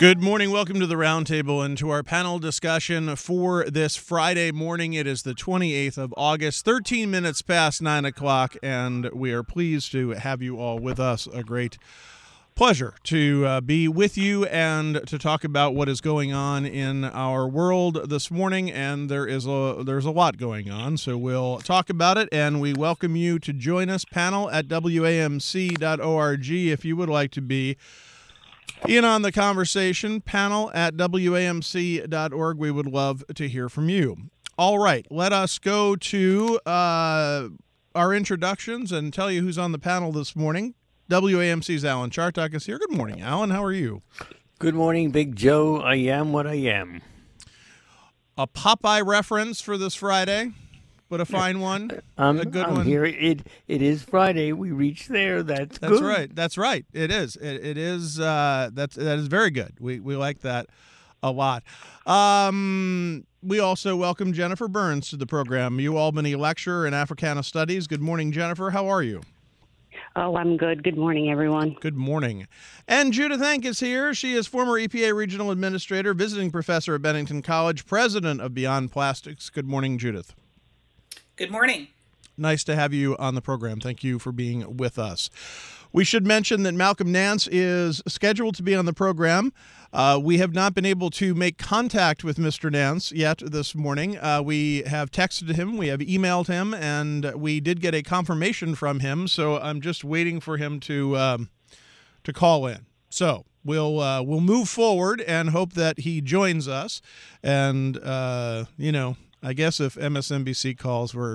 Good morning. Welcome to the Roundtable and to our panel discussion for this Friday morning. It is the 28th of August, 13 minutes past 9 o'clock, and we are pleased to have you all with us. A great pleasure to be with you and to talk about what is going on in our world this morning, and there's a lot going on, so we'll talk about it, and we welcome you to join us, panel at WAMC.org, if you would like to be in on the conversation, panel at WAMC.org. We would love to hear from you. All right, let us go to our introductions and tell you who's on the panel this morning. WAMC's Alan Chartock is here. Good morning, Alan. How are you? Good morning, Big Joe. I am what I am. A Popeye reference for this Friday, but a fine one. A good one. Here. It is Friday. We reached there. That's good. That's right. That's right. It is. It is. That is very good. We like that a lot. We also welcome Jennifer Burns to the program. UAlbany lecturer in Africana Studies. Good morning, Jennifer. How are you? Oh, I'm good. Good morning, everyone. Good morning. And Judith Enck is here. She is former EPA Regional Administrator, visiting professor at Bennington College, president of Beyond Plastics. Good morning, Judith. Good morning. Nice to have you on the program. Thank you for being with us. We should mention that Malcolm Nance is scheduled to be on the program. We have not been able to make contact with Mr. Nance yet this morning. We have texted him, we have emailed him, and we did get a confirmation from him. So I'm just waiting for him to call in. So we'll move forward and hope that he joins us. And I guess if MSNBC calls, we're,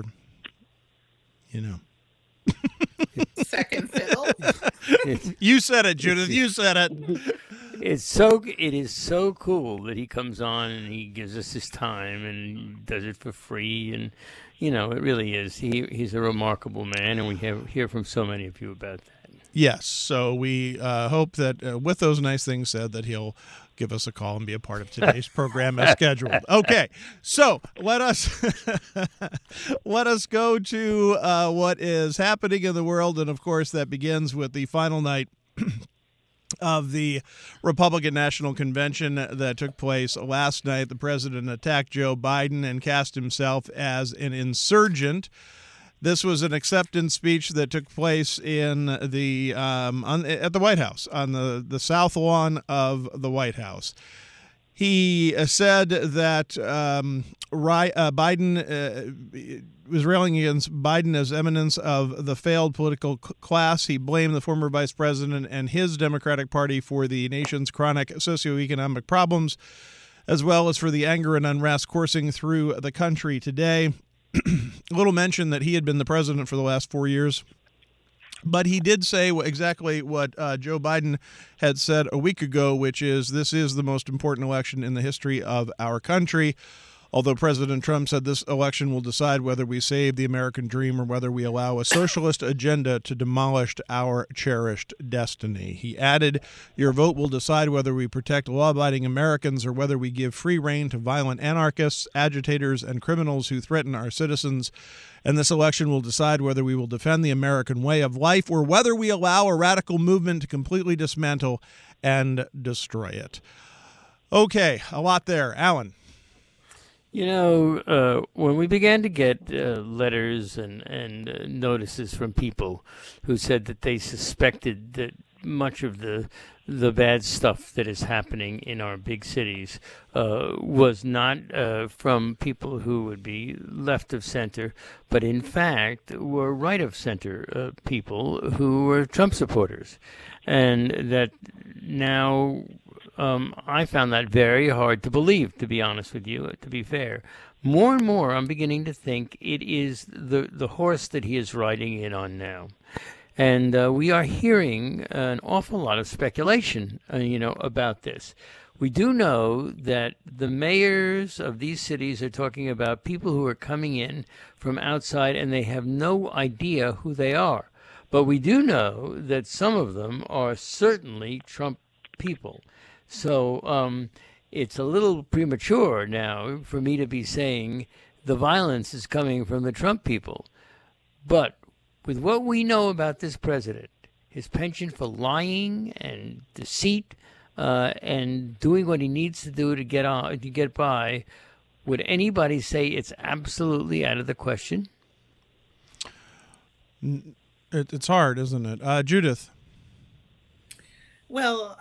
Second fiddle. You said it, Judith. You said it. It is so cool that he comes on and he gives us his time and does it for free. And, it really is. He's a remarkable man, and we hear from so many of you about that. Yes. So we hope that with those nice things said that he'll give us a call and be a part of today's program as scheduled. Okay, so let us go to what is happening in the world, and of course that begins with the final night of the Republican National Convention that took place last night. The president attacked Joe Biden and cast himself as an insurgent. This was an acceptance speech that took place in at the White House, on the south lawn of the White House. He said that Biden was railing against Biden as eminence of the failed political class. He blamed the former vice president and his Democratic Party for the nation's chronic socioeconomic problems, as well as for the anger and unrest coursing through the country today. A little mention that he had been the president for the last 4 years, but he did say exactly what Joe Biden had said a week ago, which is this is the most important election in the history of our country. Although President Trump said this election will decide whether we save the American dream or whether we allow a socialist agenda to demolish our cherished destiny. He added, your vote will decide whether we protect law-abiding Americans or whether we give free rein to violent anarchists, agitators, and criminals who threaten our citizens. And this election will decide whether we will defend the American way of life or whether we allow a radical movement to completely dismantle and destroy it. Okay, a lot there. Alan. When we began to get letters and notices from people who said that they suspected that much of the bad stuff that is happening in our big cities was not from people who would be left of center, but in fact were right of center people who were Trump supporters, and that now. I found that very hard to believe, to be honest with you, to be fair. More and more, I'm beginning to think it is the horse that he is riding in on now. And we are hearing an awful lot of speculation, about this. We do know that the mayors of these cities are talking about people who are coming in from outside and they have no idea who they are. But we do know that some of them are certainly Trump people. So it's a little premature now for me to be saying the violence is coming from the Trump people. But with what we know about this president, his penchant for lying and deceit, and doing what he needs to do to get by, would anybody say it's absolutely out of the question? It's hard, isn't it? Judith. Well,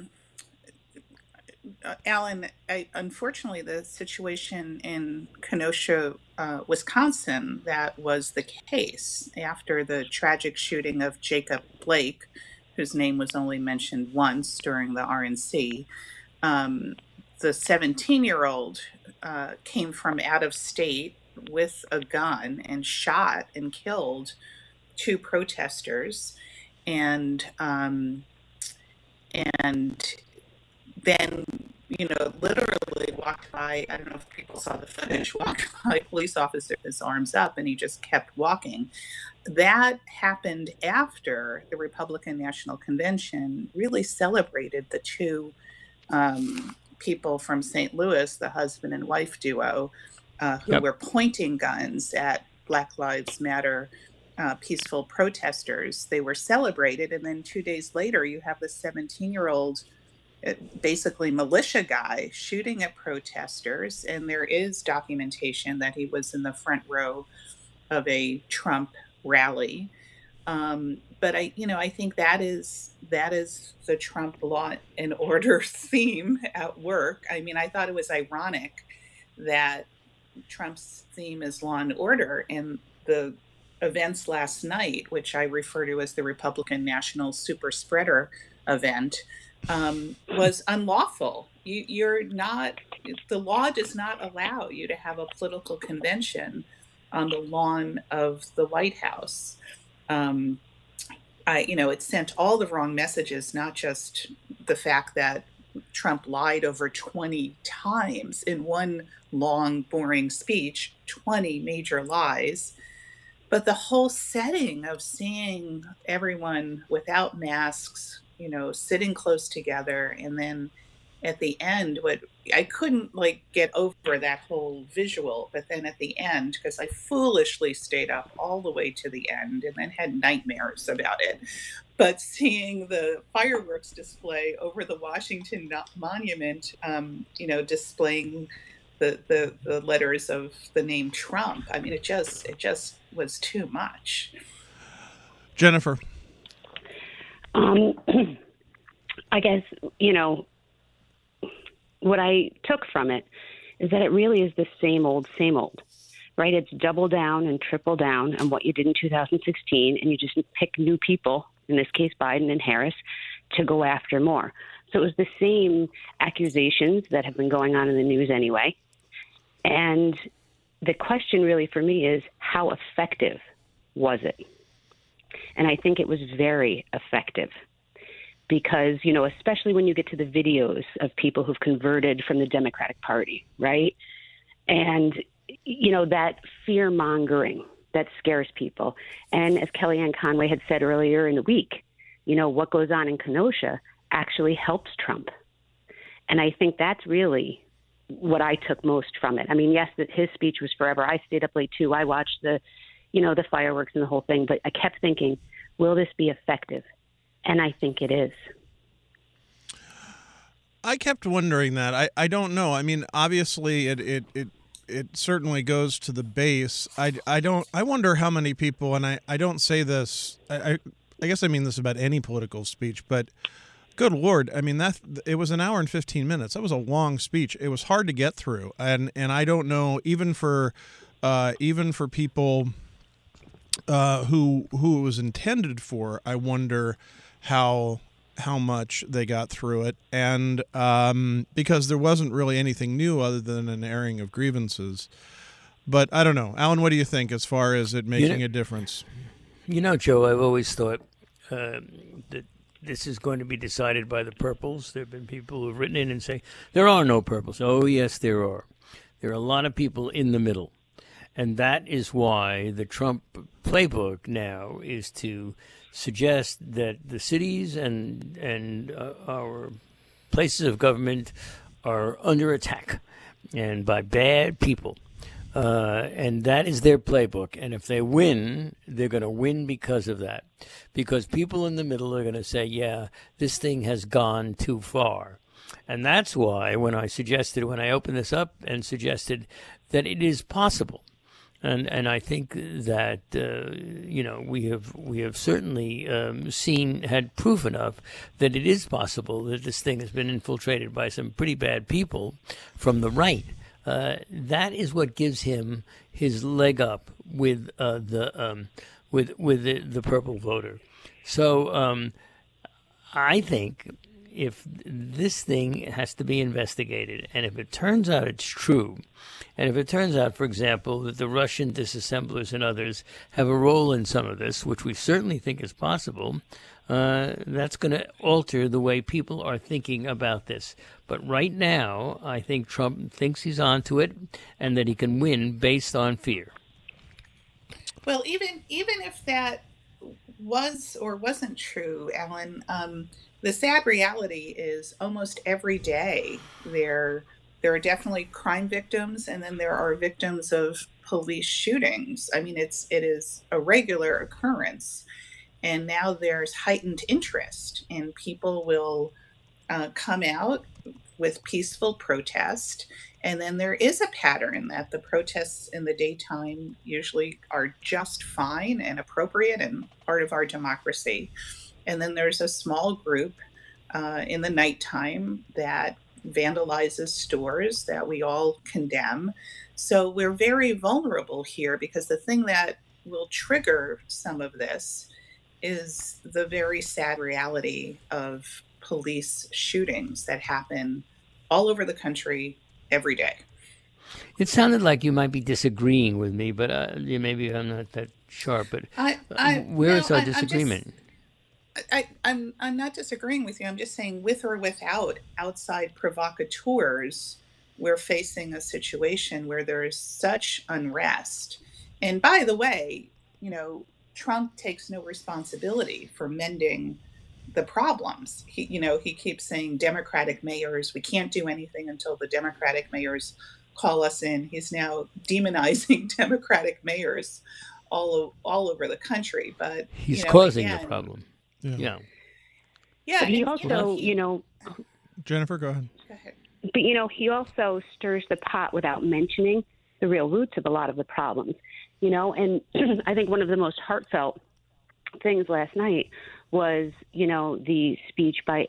Alan, unfortunately, the situation in Kenosha, Wisconsin, that was the case after the tragic shooting of Jacob Blake, whose name was only mentioned once during the RNC. The 17-year-old came from out of state with a gun and shot and killed 2 protesters, and then, literally walked by, I don't know if people saw the footage, walked by a police officer with his arms up, and he just kept walking. That happened after the Republican National Convention really celebrated the 2 people from St. Louis, the husband and wife duo, who were pointing guns at Black Lives Matter peaceful protesters. They were celebrated, and then 2 days later, you have the 17-year-old, basically militia guy, shooting at protesters, and there is documentation that he was in the front row of a Trump rally. But I think that is the Trump law and order theme at work. I mean, I thought it was ironic that Trump's theme is law and order, and the events last night, which I refer to as the Republican National Super Spreader event, was unlawful. The law does not allow you to have a political convention on the lawn of the White House. It sent all the wrong messages, not just the fact that Trump lied over 20 times in one long, boring speech, 20 major lies, but the whole setting of seeing everyone without masks, sitting close together, and then at the end, what I couldn't get over that whole visual, but then at the end, because I foolishly stayed up all the way to the end and then had nightmares about it, but seeing the fireworks display over the Washington Monument, displaying the letters of the name Trump, I mean, it just was too much. Jennifer. I guess, what I took from it is that it really is the same old, right? It's double down and triple down on what you did in 2016, and you just pick new people, in this case Biden and Harris, to go after more. So it was the same accusations that have been going on in the news anyway. And the question really for me is, how effective was it? And I think it was very effective. Because, especially when you get to the videos of people who've converted from the Democratic Party, right? And, that fear mongering that scares people. And as Kellyanne Conway had said earlier in the week, what goes on in Kenosha actually helps Trump. And I think that's really what I took most from it. I mean, yes, that his speech was forever. I stayed up late too. I watched the fireworks and the whole thing, but I kept thinking, will this be effective? And I think it is. I kept wondering that. I don't know. I mean, obviously, it certainly goes to the base. I wonder how many people, and I don't say this. I guess I mean this about any political speech, but good Lord, I mean it was an hour and 15 minutes. That was a long speech. It was hard to get through, and I don't know even for people who it was intended for. I wonder how much they got through it, and because there wasn't really anything new other than an airing of grievances. But I don't know. Alan, what do you think as far as it making a difference? Joe, I've always thought that this is going to be decided by the purples. There have been people who have written in and say, there are no purples. Oh, yes, there are. There are a lot of people in the middle. And that is why the Trump playbook now is to suggest that the cities and our places of government are under attack and by bad people And that is their playbook. And if they win, they're going to win because of that. Because people in the middle are going to say, yeah, this thing has gone too far. And that's why when I opened this up and suggested that it is possible. And I think that, we have certainly had proof enough that it is possible that this thing has been infiltrated by some pretty bad people from the right. That is what gives him his leg up with the purple voter. So I think if this thing has to be investigated, and if it turns out it's true, and if it turns out, for example, that the Russian disassemblers and others have a role in some of this, which we certainly think is possible, that's going to alter the way people are thinking about this. But right now, I think Trump thinks he's onto it and that he can win based on fear. Well, even if that was or wasn't true, Alan, the sad reality is almost every day there are definitely crime victims, and then there are victims of police shootings. I mean, it is a regular occurrence. And now there's heightened interest, and people will come out with peaceful protest. And then there is a pattern that the protests in the daytime usually are just fine and appropriate and part of our democracy. And then there's a small group in the nighttime that vandalizes stores that we all condemn. So we're very vulnerable here, because the thing that will trigger some of this is the very sad reality of police shootings that happen all over the country every day. It sounded like you might be disagreeing with me, but maybe I'm not that sharp. But where is our disagreement? I'm not disagreeing with you. I'm just saying, with or without outside provocateurs, we're facing a situation where there is such unrest. And by the way, Trump takes no responsibility for mending the problems. He keeps saying Democratic mayors, we can't do anything until the Democratic mayors call us in. He's now demonizing Democratic mayors all over the country. But he's causing the problem. Yeah. But he also, Jennifer, go ahead. But, he also stirs the pot without mentioning the real roots of a lot of the problems, and I think one of the most heartfelt things last night was, the speech by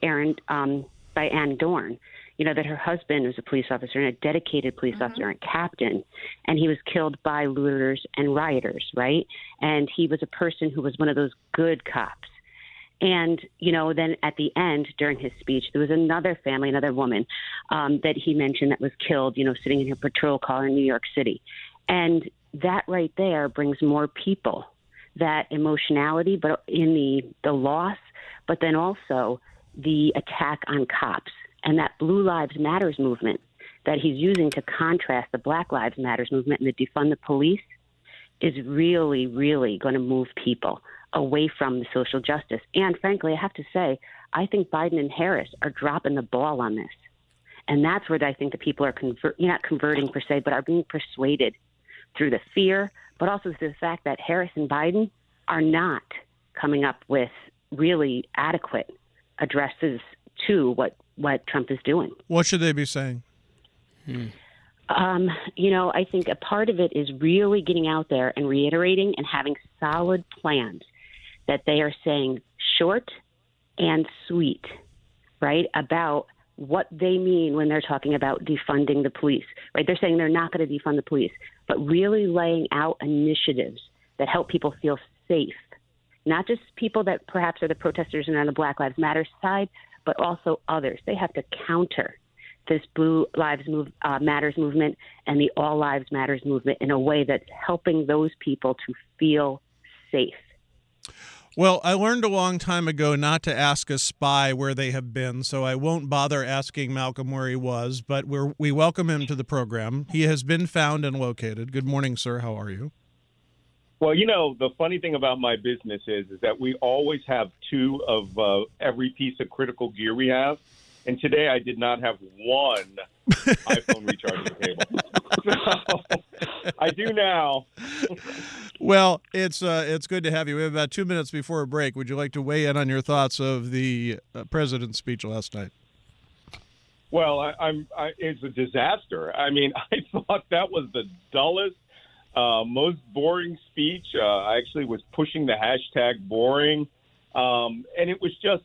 Ann Dorn, that her husband was a police officer and a dedicated police officer and captain, and he was killed by looters and rioters, right? And he was a person who was one of those good cops. And, then at the end, during his speech, there was another family, another woman that he mentioned that was killed, sitting in her patrol car in New York City. And that right there brings more people, that emotionality, but in the loss, but then also the attack on cops and that Blue Lives Matters movement that he's using to contrast the Black Lives Matters movement and the defund the police is really, really going to move people away from the social justice. And frankly, I have to say, I think Biden and Harris are dropping the ball on this. And that's where I think the people are not converting per se, but are being persuaded through the fear, but also through the fact that Harris and Biden are not coming up with really adequate addresses to what Trump is doing. What should they be saying? I think a part of it is really getting out there and reiterating and having solid plans that they are saying short and sweet, right, about what they mean when they're talking about defunding the police, right? They're saying they're not going to defund the police, but really laying out initiatives that help people feel safe, not just people that perhaps are the protesters and on the Black Lives Matter side, but also others. They have to counter this Blue Lives Matters movement and the All Lives Matters movement in a way that's helping those people to feel safe. Well, I learned a long time ago not to ask a spy where they have been, so I won't bother asking Malcolm where he was, but we welcome him to the program. He has been found and located. Good morning, sir. How are you? Well, the funny thing about my business is that we always have two of every piece of critical gear we have. And today I did not have one iPhone rechargeable cable. I do now. Well, it's good to have you. We have about 2 minutes before a break. Would you like to weigh in on your thoughts of the president's speech last night? Well, it's a disaster. I mean, I thought that was the dullest, most boring speech. I actually was pushing the hashtag boring. And it was just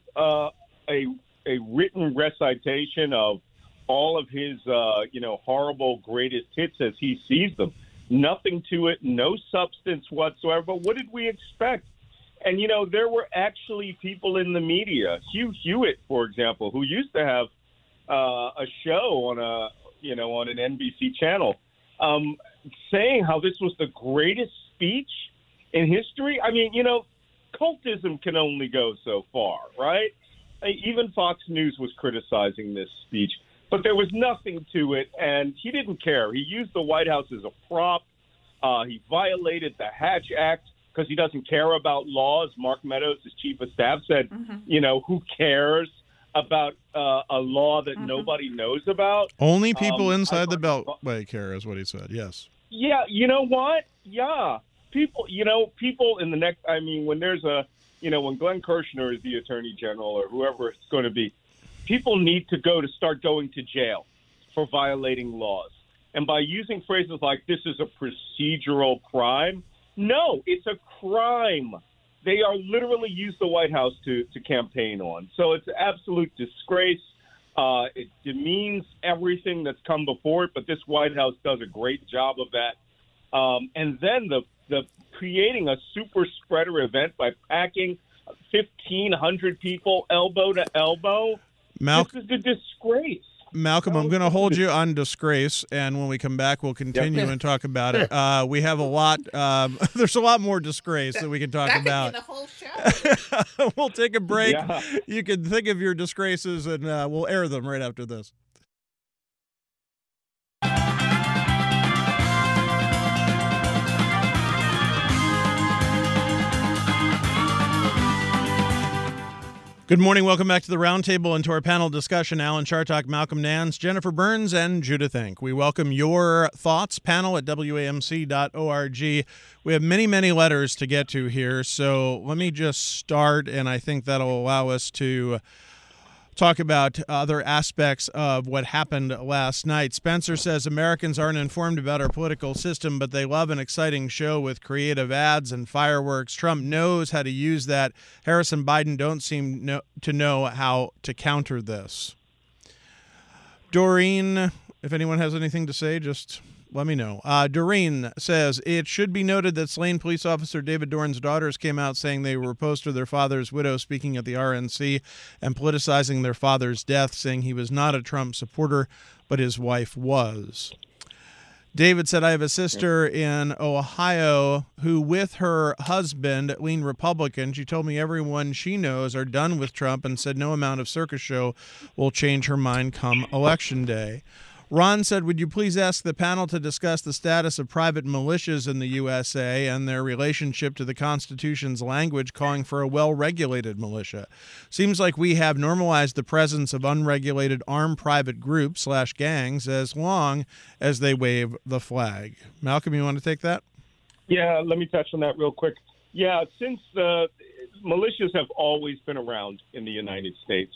a written recitation of all of his, horrible greatest hits as he sees them. Nothing to it, no substance whatsoever. But what did we expect? And, there were actually people in the media, Hugh Hewitt, for example, who used to have a show on on an NBC channel, saying how this was the greatest speech in history. I mean, cultism can only go so far, right? Even Fox News was criticizing this speech, but there was nothing to it, and he didn't care. He used the White House as a prop. He violated the Hatch Act because he doesn't care about laws. Mark Meadows, his chief of staff, said, who cares about a law that nobody knows about? Only people inside the Beltway care, is what he said, yes. Yeah, you know what? Yeah. People in the next, when there's when Glenn Kirshner is the attorney general or whoever it's going to be, people need to start going to jail for violating laws. And by using phrases like this is a procedural crime, no, it's a crime. They are literally used the White House to campaign on. So it's an absolute disgrace. It demeans everything that's come before it, but this White House does a great job of that. And then the creating a super spreader event by packing 1,500 people elbow to elbow. This is a disgrace. Malcolm, I'm going to hold you on disgrace, and when we come back, we'll continue and talk about it. We have a lot. There's a lot more disgrace that we can talk about. The whole show. We'll take a break. Yeah. You can think of your disgraces, and we'll air them right after this. Good morning. Welcome back to the Roundtable and to our panel discussion. Alan Chartock, Malcolm Nance, Jennifer Burns, and Judith Enck. We welcome your thoughts. Panel at WAMC.org. We have many, many letters to get to here, so let me just start, and I think that'll allow us to talk about other aspects of what happened last night. Spencer says Americans aren't informed about our political system, but they love an exciting show with creative ads and fireworks. Trump knows how to use that. Harris and Biden don't seem to know how to counter this. Doreen, if anyone has anything to say, just let me know. Doreen says, it should be noted that slain police officer David Dorn's daughters came out saying they were opposed to their father's widow speaking at the RNC and politicizing their father's death, saying he was not a Trump supporter, but his wife was. David said, I have a sister in Ohio who, with her husband, lean Republican. She told me everyone she knows are done with Trump and said no amount of circus show will change her mind come Election Day. Ron said, would you please ask the panel to discuss the status of private militias in the USA and their relationship to the Constitution's language calling for a well-regulated militia? Seems like we have normalized the presence of unregulated armed private groups / gangs as long as they wave the flag. Malcolm, you want to take that? Yeah, let me touch on that real quick. Yeah, since militias have always been around in the United States.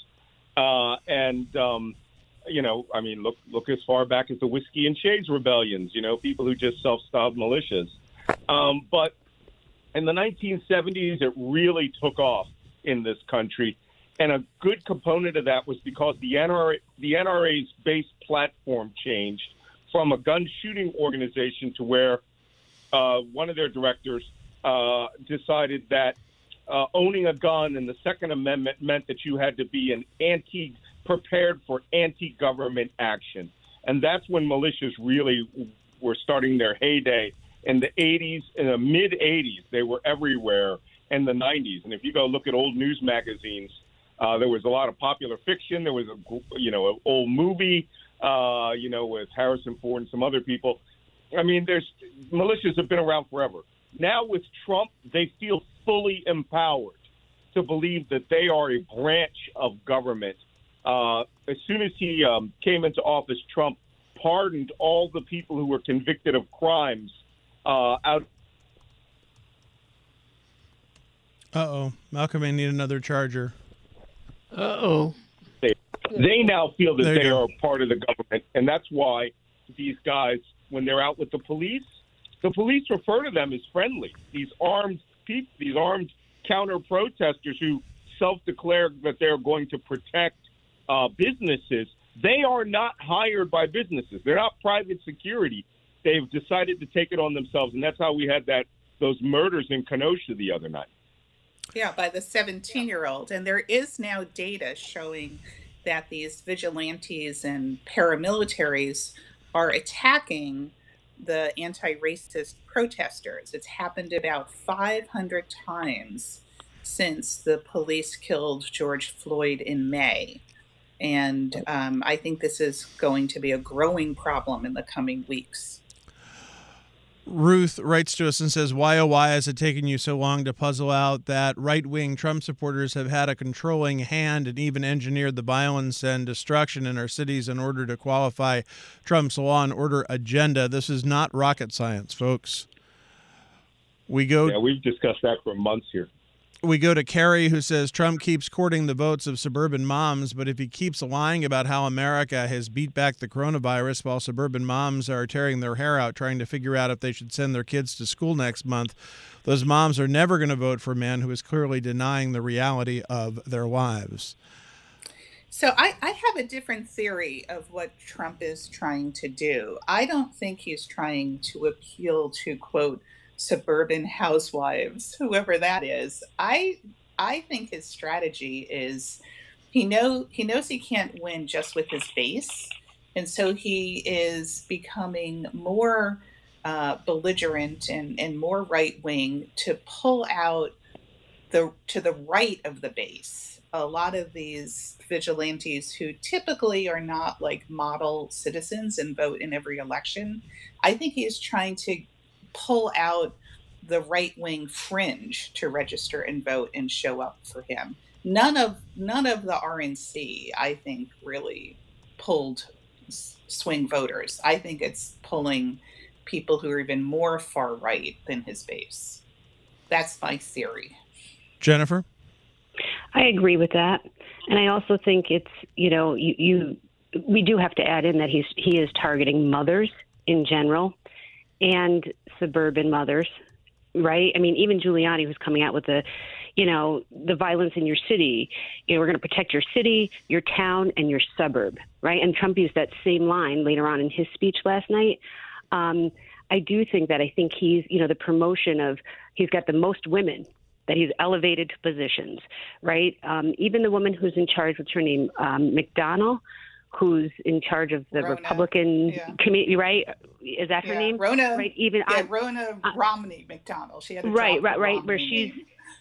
Look as far back as the Whiskey and Shades rebellions, people who just self-styled militias. But in the 1970s, it really took off in this country. And a good component of that was because the NRA's base platform changed from a gun shooting organization to where one of their directors decided that owning a gun and the Second Amendment meant that you had to be prepared for anti-government action. And that's when militias really were starting their heyday. In the 80s, in the mid-80s, they were everywhere. In the 90s. And if you go look at old news magazines, there was a lot of popular fiction. There was an old movie, with Harrison Ford and some other people. I mean, militias have been around forever. Now with Trump, they feel fully empowered to believe that they are a branch of government. As soon as he came into office, Trump pardoned all the people who were convicted of crimes out. Malcolm may need another charger. They now feel that they go. are part of the government, and that's why these guys, when they're out with the police refer to them as friendly. These armed people, these armed counter-protesters who self-declare that they're going to protect businesses, they are not hired by businesses. They're not private security. They've decided to take it on themselves, and that's how we had those murders in Kenosha the other night. Yeah, by the 17-year-old. And there is now data showing that these vigilantes and paramilitaries are attacking the anti-racist protesters. It's happened about 500 times since the police killed George Floyd in May. And I think this is going to be a growing problem in the coming weeks. Ruth writes to us and says, why, oh, why has it taken you so long to puzzle out that right-wing Trump supporters have had a controlling hand and even engineered the violence and destruction in our cities in order to qualify Trump's law and order agenda? This is not rocket science, folks. Yeah, we've discussed that for months here. We go to Carrie, who says Trump keeps courting the votes of suburban moms, but if he keeps lying about how America has beat back the coronavirus while suburban moms are tearing their hair out trying to figure out if they should send their kids to school next month, those moms are never going to vote for a man who is clearly denying the reality of their lives. So I have a different theory of what Trump is trying to do. I don't think he's trying to appeal to, quote, suburban housewives, whoever that is. I think his strategy is he knows he can't win just with his base, and so he is becoming more belligerent and more right wing to pull out to the right of the base. A lot of these vigilantes who typically are not like model citizens and vote in every election, I think he is trying to pull out the right-wing fringe to register and vote and show up for him. None of the RNC, I think, really pulled swing voters. I think it's pulling people who are even more far right than his base. That's my theory. Jennifer? I agree with that. And I also think it's, we do have to add in that he is targeting mothers in general and suburban mothers, right? I mean, even Giuliani was coming out with the violence in your city. We're going to protect your city, your town, and your suburb, right? And Trump used that same line later on in his speech last night. I do think that he's, the promotion of, he's got the most women that he's elevated to positions, right? Even the woman who's in charge, what's her name, McDonnell, who's in charge of the Rona. Republican committee, right? Is that her name? Rona. Right. Even Rona Romney McDonnell. She had a right. where she's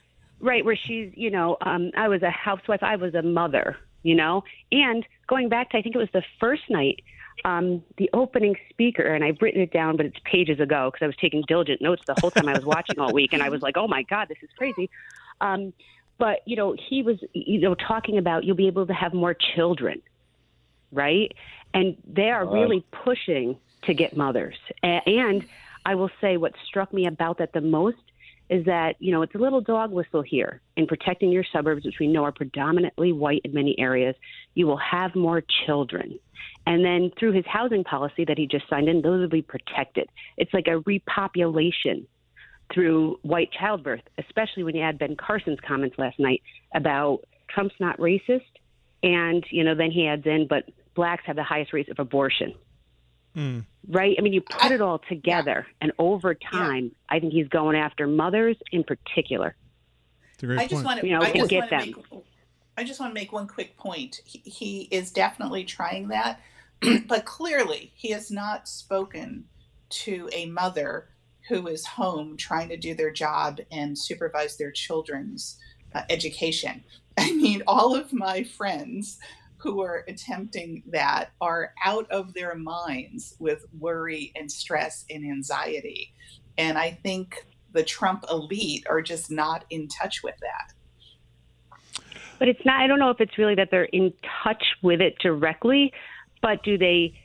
I was a housewife. I was a mother. And going back to, I think it was the first night, the opening speaker, and I've written it down, but it's pages ago because I was taking diligent notes the whole time I was watching all week, and I was like, oh my God, this is crazy. But he was, talking about you'll be able to have more children. Right. And they are really pushing to get mothers. And I will say what struck me about that the most is that, it's a little dog whistle here in protecting your suburbs, which we know are predominantly white in many areas. You will have more children. And then through his housing policy that he just signed in, those will be protected. It's like a repopulation through white childbirth, especially when you add Ben Carson's comments last night about Trump's not racist. And, then he adds in, but blacks have the highest rates of abortion. Right? I mean, you put it all together, and over time, I think he's going after mothers in particular. It's a great point. I just want to make one quick point. He is definitely trying that, but clearly he has not spoken to a mother who is home trying to do their job and supervise their children's education. I mean, all of my friends who are attempting that are out of their minds with worry and stress and anxiety. And I think the Trump elite are just not in touch with that. But it's not, I don't know if it's really that they're in touch with it directly, but do they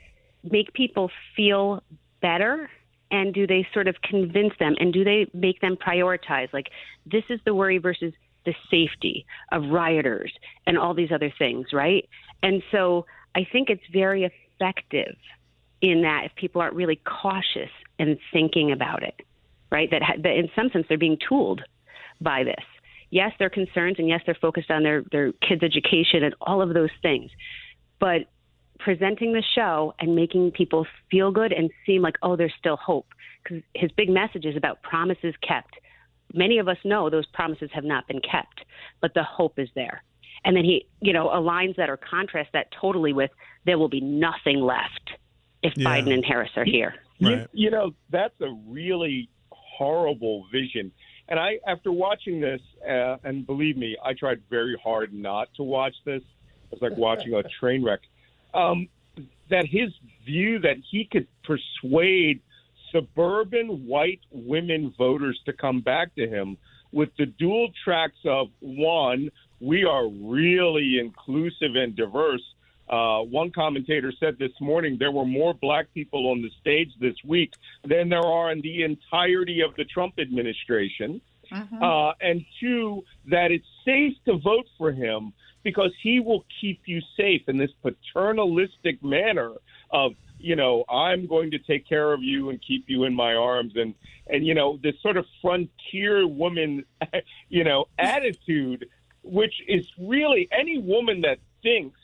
make people feel better? And do they sort of convince them, and do they make them prioritize? Like, this is the worry versus the safety of rioters and all these other things, right? And so I think it's very effective in that if people aren't really cautious and thinking about it, right? That in some sense they're being tooled by this. Yes, they're concerned, and yes, they're focused on their kids' education and all of those things. But presenting the show and making people feel good and seem like, oh, there's still hope. Because his big message is about promises kept. Many of us know those promises have not been kept, but the hope is there. And then he, aligns that or contrasts that totally with there will be nothing left if Biden and Harris are here. Right. That's a really horrible vision. And after watching this, and believe me, I tried very hard not to watch this. It was like watching a train wreck. That his view that he could persuade suburban white women voters to come back to him with the dual tracks of, one, we are really inclusive and diverse. One commentator said this morning there were more black people on the stage this week than there are in the entirety of the Trump administration. And two, that it's safe to vote for him because he will keep you safe in this paternalistic manner of, I'm going to take care of you and keep you in my arms. And this sort of frontier woman, attitude, which is really any woman that thinks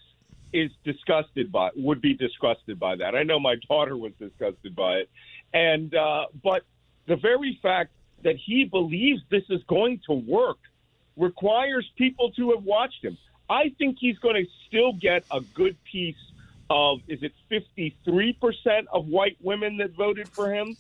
would be disgusted by that. I know my daughter was disgusted by it. And, but the very fact that he believes this is going to work requires people to have watched him. I think he's going to still get a good piece of, is it 53% of white women that voted for him?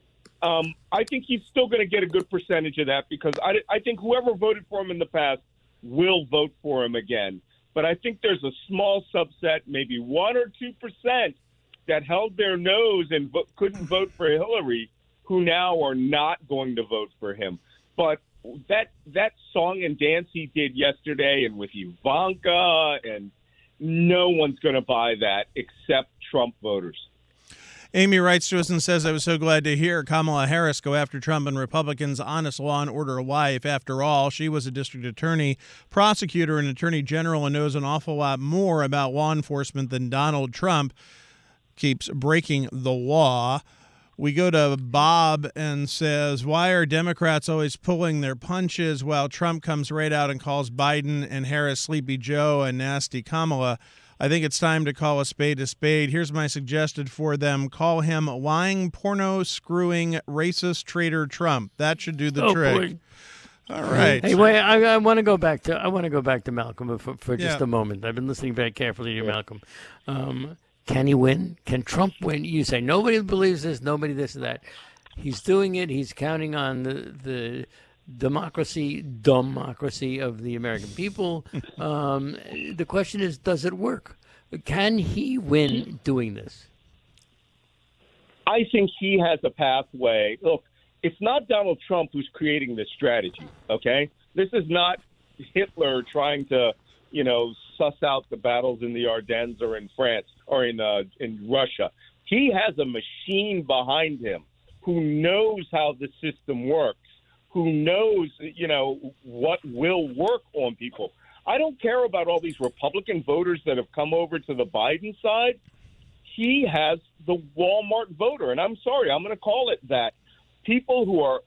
I think he's still going to get a good percentage of that because I think whoever voted for him in the past will vote for him again. But I think there's a small subset, maybe 1 or 2%, that held their nose and couldn't vote for Hillary, who now are not going to vote for him. But that song and dance he did yesterday and with Ivanka, and no one's going to buy that except Trump voters. Amy writes to us and says, I was so glad to hear Kamala Harris go after Trump and Republicans' honest law and order wife. After all, she was a district attorney, prosecutor, and attorney general and knows an awful lot more about law enforcement than Donald Trump. Keeps breaking the law. We go to Bob and says, why are Democrats always pulling their punches while Trump comes right out and calls Biden and Harris Sleepy Joe and Nasty Kamala? I think it's time to call a spade a spade. Here's my suggestion for them. Call him lying, porno-screwing, racist traitor Trump. That should do the trick. Boy. All right. Hey, wait, I want to go back to Malcolm for just a moment. I've been listening very carefully to Malcolm. Can he win? Can Trump win? You say nobody believes this, nobody this and that. He's doing it. He's counting on the democracy of the American people. The question is, does it work? Can he win doing this? I think he has a pathway. Look, it's not Donald Trump who's creating this strategy, okay? This is not Hitler trying to, suss out the battles in the Ardennes or in France or in Russia. He has a machine behind him who knows how the system works, who knows, what will work on people. I don't care about all these Republican voters that have come over to the Biden side. He has the Walmart voter, and I'm sorry, I'm going to call it that. People who are,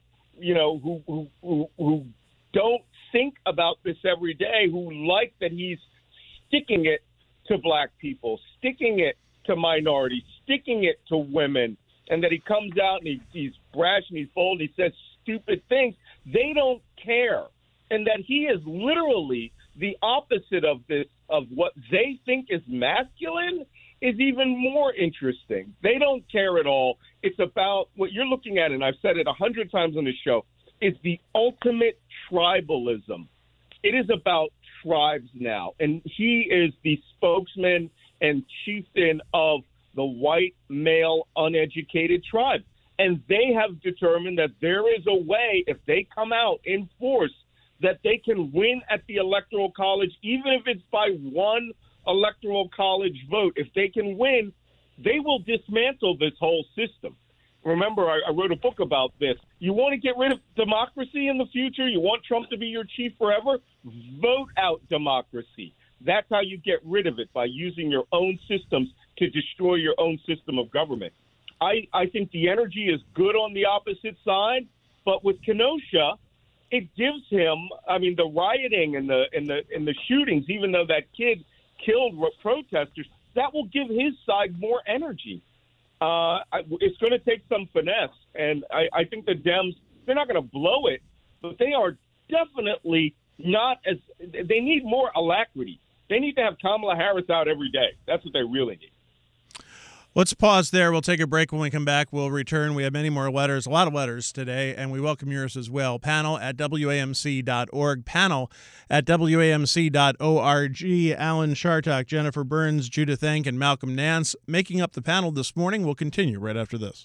who don't think about this every day, who like that he's sticking it to black people, sticking it to minorities, sticking it to women, and that he comes out and he's brash and he's bold, and he says stupid things. They don't care. And that he is literally the opposite of this, of what they think is masculine, is even more interesting. They don't care at all. It's about what you're looking at, and I've said it 100 times on this show, is the ultimate tribalism. It is about tribes now. And he is the spokesman and chieftain of the white, male, uneducated tribe. And they have determined that there is a way, if they come out in force, that they can win at the Electoral College, even if it's by one Electoral College vote. If they can win, they will dismantle this whole system. Remember, I wrote a book about this. You want to get rid of democracy in the future? You want Trump to be your chief forever? Vote out democracy. That's how you get rid of it, by using your own systems to destroy your own system of government. I think the energy is good on the opposite side, but with Kenosha, it gives him, I mean, the rioting and the shootings, even though that kid killed protesters, that will give his side more energy. It's going to take some finesse, and I think the Dems, they're not going to blow it, but they are definitely not as – they need more alacrity. They need to have Kamala Harris out every day. That's what they really need. Let's pause there. We'll take a break. When we come back, we'll return. We have many more letters, a lot of letters today, and we welcome yours as well. Panel@WAMC.org, panel@WAMC.org. Alan Chartock, Jennifer Burns, Judith Enck, and Malcolm Nance making up the panel this morning. We'll continue right after this.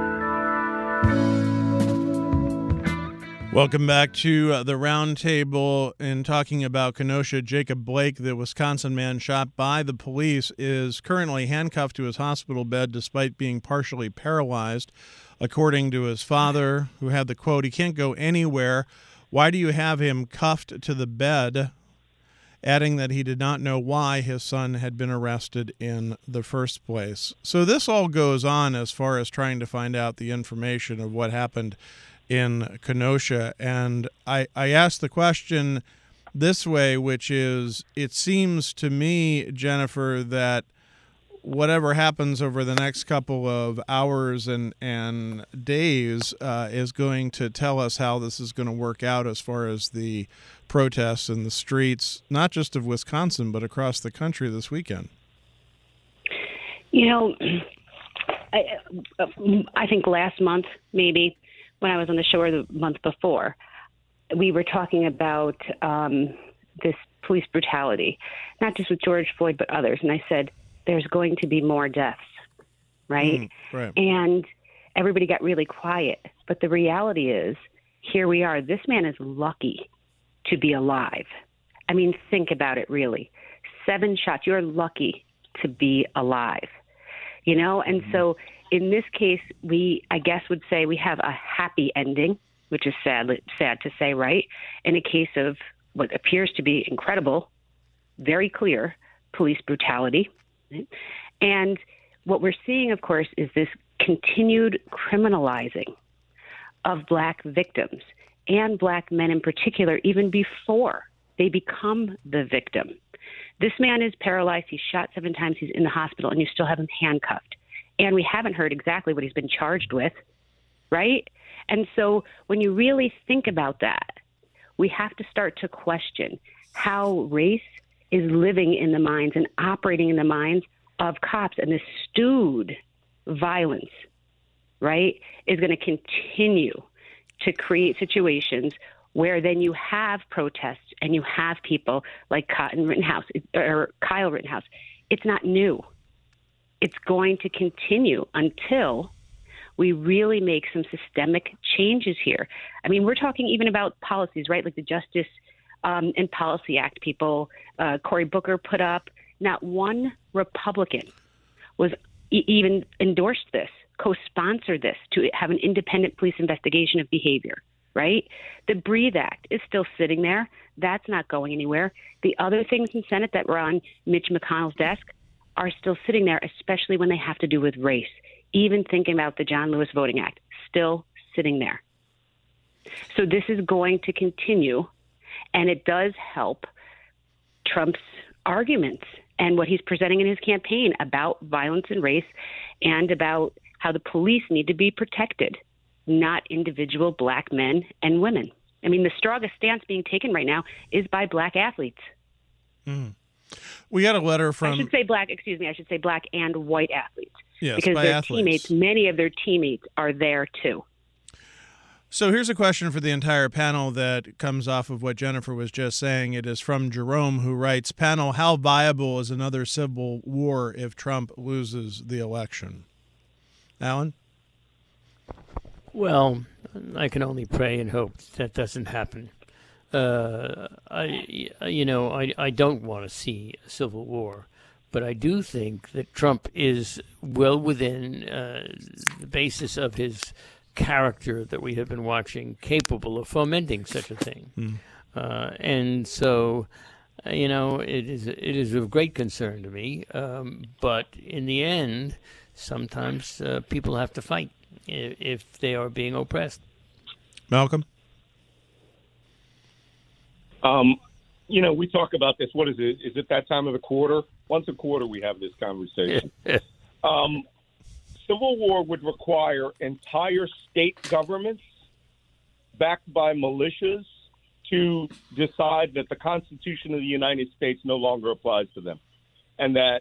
Welcome back to the roundtable. In talking about Kenosha, Jacob Blake, the Wisconsin man shot by the police, is currently handcuffed to his hospital bed despite being partially paralyzed. According to his father, who had the quote, "He can't go anywhere. Why do you have him cuffed to the bed?" Adding that he did not know why his son had been arrested in the first place. So this all goes on as far as trying to find out the information of what happened in Kenosha. And I asked the question this way, which is, it seems to me, Jennifer, that whatever happens over the next couple of hours and days is going to tell us how this is going to work out as far as the protests in the streets, not just of Wisconsin, but across the country this weekend. You know, I think last month, maybe, when I was on the show, or the month before, we were talking about this police brutality, not just with George Floyd, but others. And I said, there's going to be more deaths, right? Right. And everybody got really quiet. But the reality is, here we are. This man is lucky to be alive. I mean, think about it, really. 7 shots. You're lucky to be alive, you know? And so in this case, we, I guess, would say we have a happy ending, which is sad to say, right? In a case of what appears to be incredible, very clear police brutality. Right? And what we're seeing, of course, is this continued criminalizing of Black victims and Black men in particular, even before they become the victim. This man is paralyzed. He's shot 7 times. He's in the hospital, and you still have him handcuffed. And we haven't heard exactly what he's been charged with, right? And so when you really think about that, we have to start to question how race is living in the minds and operating in the minds of cops. And this stewed violence, right, is going to continue to create situations where then you have protests and you have people like Kyle Rittenhouse. It's not new. It's going to continue until we really make some systemic changes here. I mean, we're talking even about policies, right? Like the Justice and Policy Act people, Cory Booker put up. Not one Republican was even endorsed this, co-sponsored this to have an independent police investigation of behavior, right? The Breathe Act is still sitting there. That's not going anywhere. The other things in Senate that were on Mitch McConnell's desk are still sitting there, especially when they have to do with race. Even thinking about the John Lewis Voting Act, still sitting there. So this is going to continue, and it does help Trump's arguments and what he's presenting in his campaign about violence and race and about how the police need to be protected, not individual Black men and women. I mean, the strongest stance being taken right now is by Black athletes. Mm. We got a letter from... I should say Black and white athletes. Yes, because their athletes. Teammates, many of their teammates are there too. So here's a question for the entire panel that comes off of what Jennifer was just saying. It is from Jerome, who writes, "Panel, how viable is another civil war if Trump loses the election?" Alan? Well, I can only pray and hope that doesn't happen. I don't want to see a civil war, But I do think that Trump is well within the basis of his character that we have been watching, capable of fomenting such a thing. And so, it is of great concern to me. But in the end, sometimes people have to fight if they are being oppressed. Malcolm? We talk about this. What is it? Is it that time of the quarter? Once a quarter, we have this conversation. Civil war would require entire state governments backed by militias to decide that the Constitution of the United States no longer applies to them, and that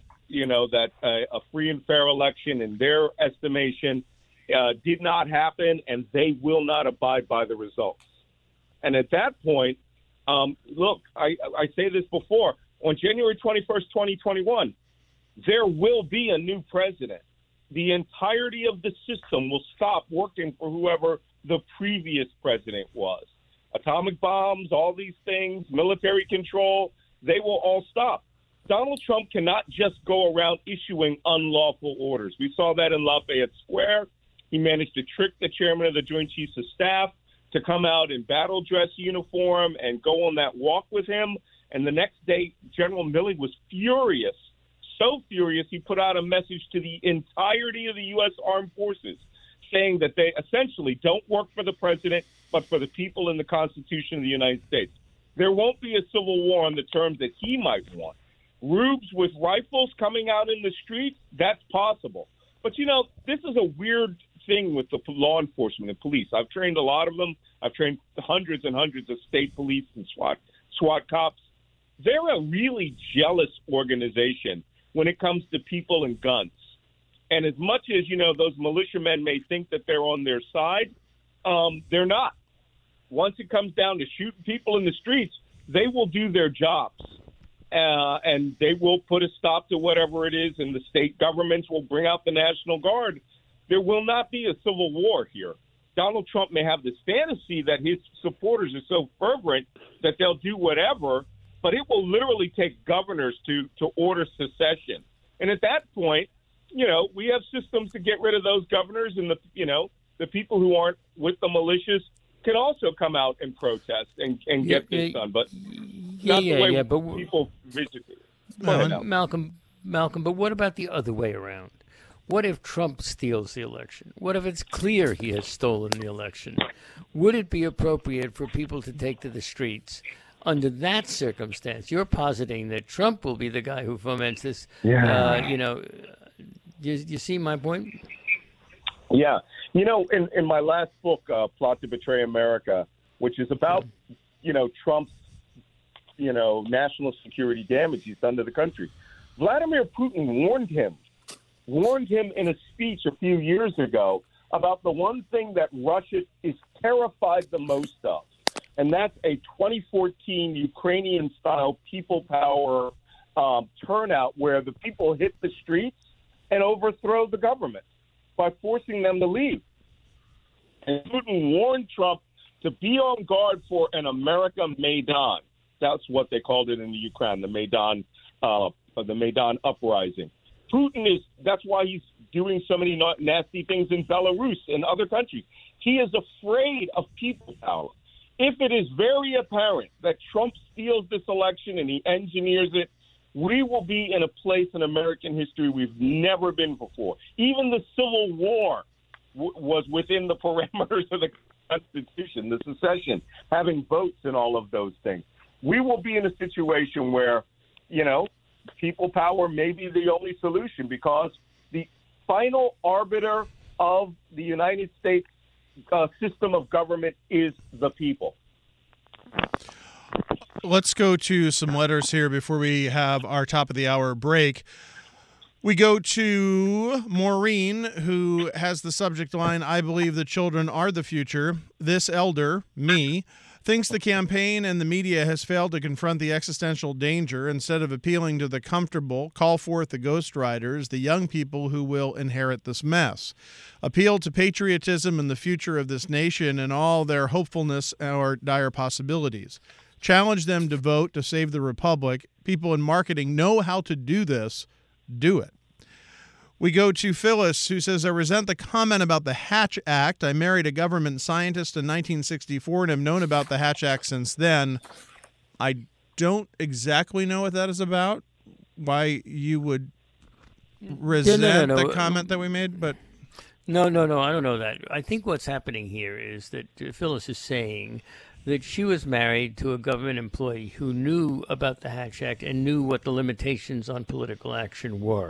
a free and fair election, in their estimation, did not happen, and they will not abide by the results. And at that point, look, I say this before, on January 21st, 2021, there will be a new president. The entirety of the system will stop working for whoever the previous president was. Atomic bombs, all these things, military control, they will all stop. Donald Trump cannot just go around issuing unlawful orders. We saw that in Lafayette Square. He managed to trick the chairman of the Joint Chiefs of Staff to come out in battle dress uniform and go on that walk with him. And the next day, General Milley was furious, so furious, he put out a message to the entirety of the U.S. Armed Forces saying that they essentially don't work for the president, but for the people in the Constitution of the United States. There won't be a civil war on the terms that he might want. Rubes with rifles coming out in the streets, that's possible. But, this is a weird thing with the law enforcement and police. I've trained a lot of them. I've trained hundreds and hundreds of state police and SWAT cops. They're a really jealous organization when it comes to people and guns. And as much as, those militiamen may think that they're on their side, they're not. Once it comes down to shooting people in the streets, they will do their jobs. And they will put a stop to whatever it is, and the state governments will bring out the National Guard. There will not be a civil war here. Donald Trump may have this fantasy that his supporters are so fervent that they'll do whatever, but it will literally take governors to order secession. And at that point, we have systems to get rid of those governors, and the people who aren't with the militias can also come out and protest and get this done. But not the way people visit it. Malcolm, but what about the other way around? What if Trump steals the election? What if it's clear he has stolen the election? Would it be appropriate for people to take to the streets? Under that circumstance, you're positing that Trump will be the guy who foments this. Yeah. You see my point? Yeah. In my last book, Plot to Betray America, which is about, Trump's, national security damage he's done to the country, Vladimir Putin warned him in a speech a few years ago about the one thing that Russia is terrified the most of, and that's a 2014 Ukrainian-style people power turnout where the people hit the streets and overthrow the government by forcing them to leave. And Putin warned Trump to be on guard for an America Maidan. That's what they called it in the Ukraine, the Maidan uprising. That's why he's doing so many nasty things in Belarus and other countries. He is afraid of people power. If it is very apparent that Trump steals this election and he engineers it, we will be in a place in American history we've never been before. Even the Civil War was within the parameters of the Constitution, the secession, having votes and all of those things. We will be in a situation where, people power may be the only solution because the final arbiter of the United States system of government is the people. Let's go to some letters here before we have our top of the hour break. We go to Maureen, who has the subject line, "I believe the children are the future. This elder, me, thinks the campaign and the media has failed to confront the existential danger. Instead of appealing to the comfortable, call forth the ghostwriters, the young people who will inherit this mess. Appeal to patriotism and the future of this nation and all their hopefulness or dire possibilities. Challenge them to vote to save the republic. People in marketing know how to do this. do it. We go to Phyllis, who says, I resent the comment about the Hatch Act. I married a government scientist in 1964 and have known about the Hatch Act since then. I don't exactly know what that is about, why you would resent the comment that we made, but... No, I don't know that. I think what's happening here is that Phyllis is saying that she was married to a government employee who knew about the Hatch Act and knew what the limitations on political action were.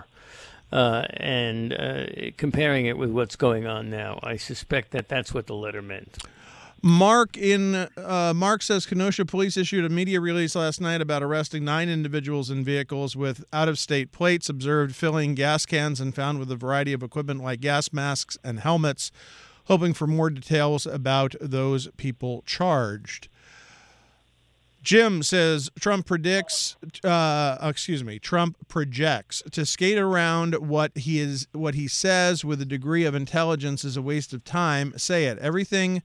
And comparing it with what's going on now, I suspect that that's what the letter meant. Mark says Kenosha police issued a media release last night about arresting 9 individuals in vehicles with out-of-state plates observed filling gas cans and found with a variety of equipment like gas masks and helmets, hoping for more details about those people charged. Jim says Trump projects to skate around what he says with a degree of intelligence is a waste of time. Say it. Everything.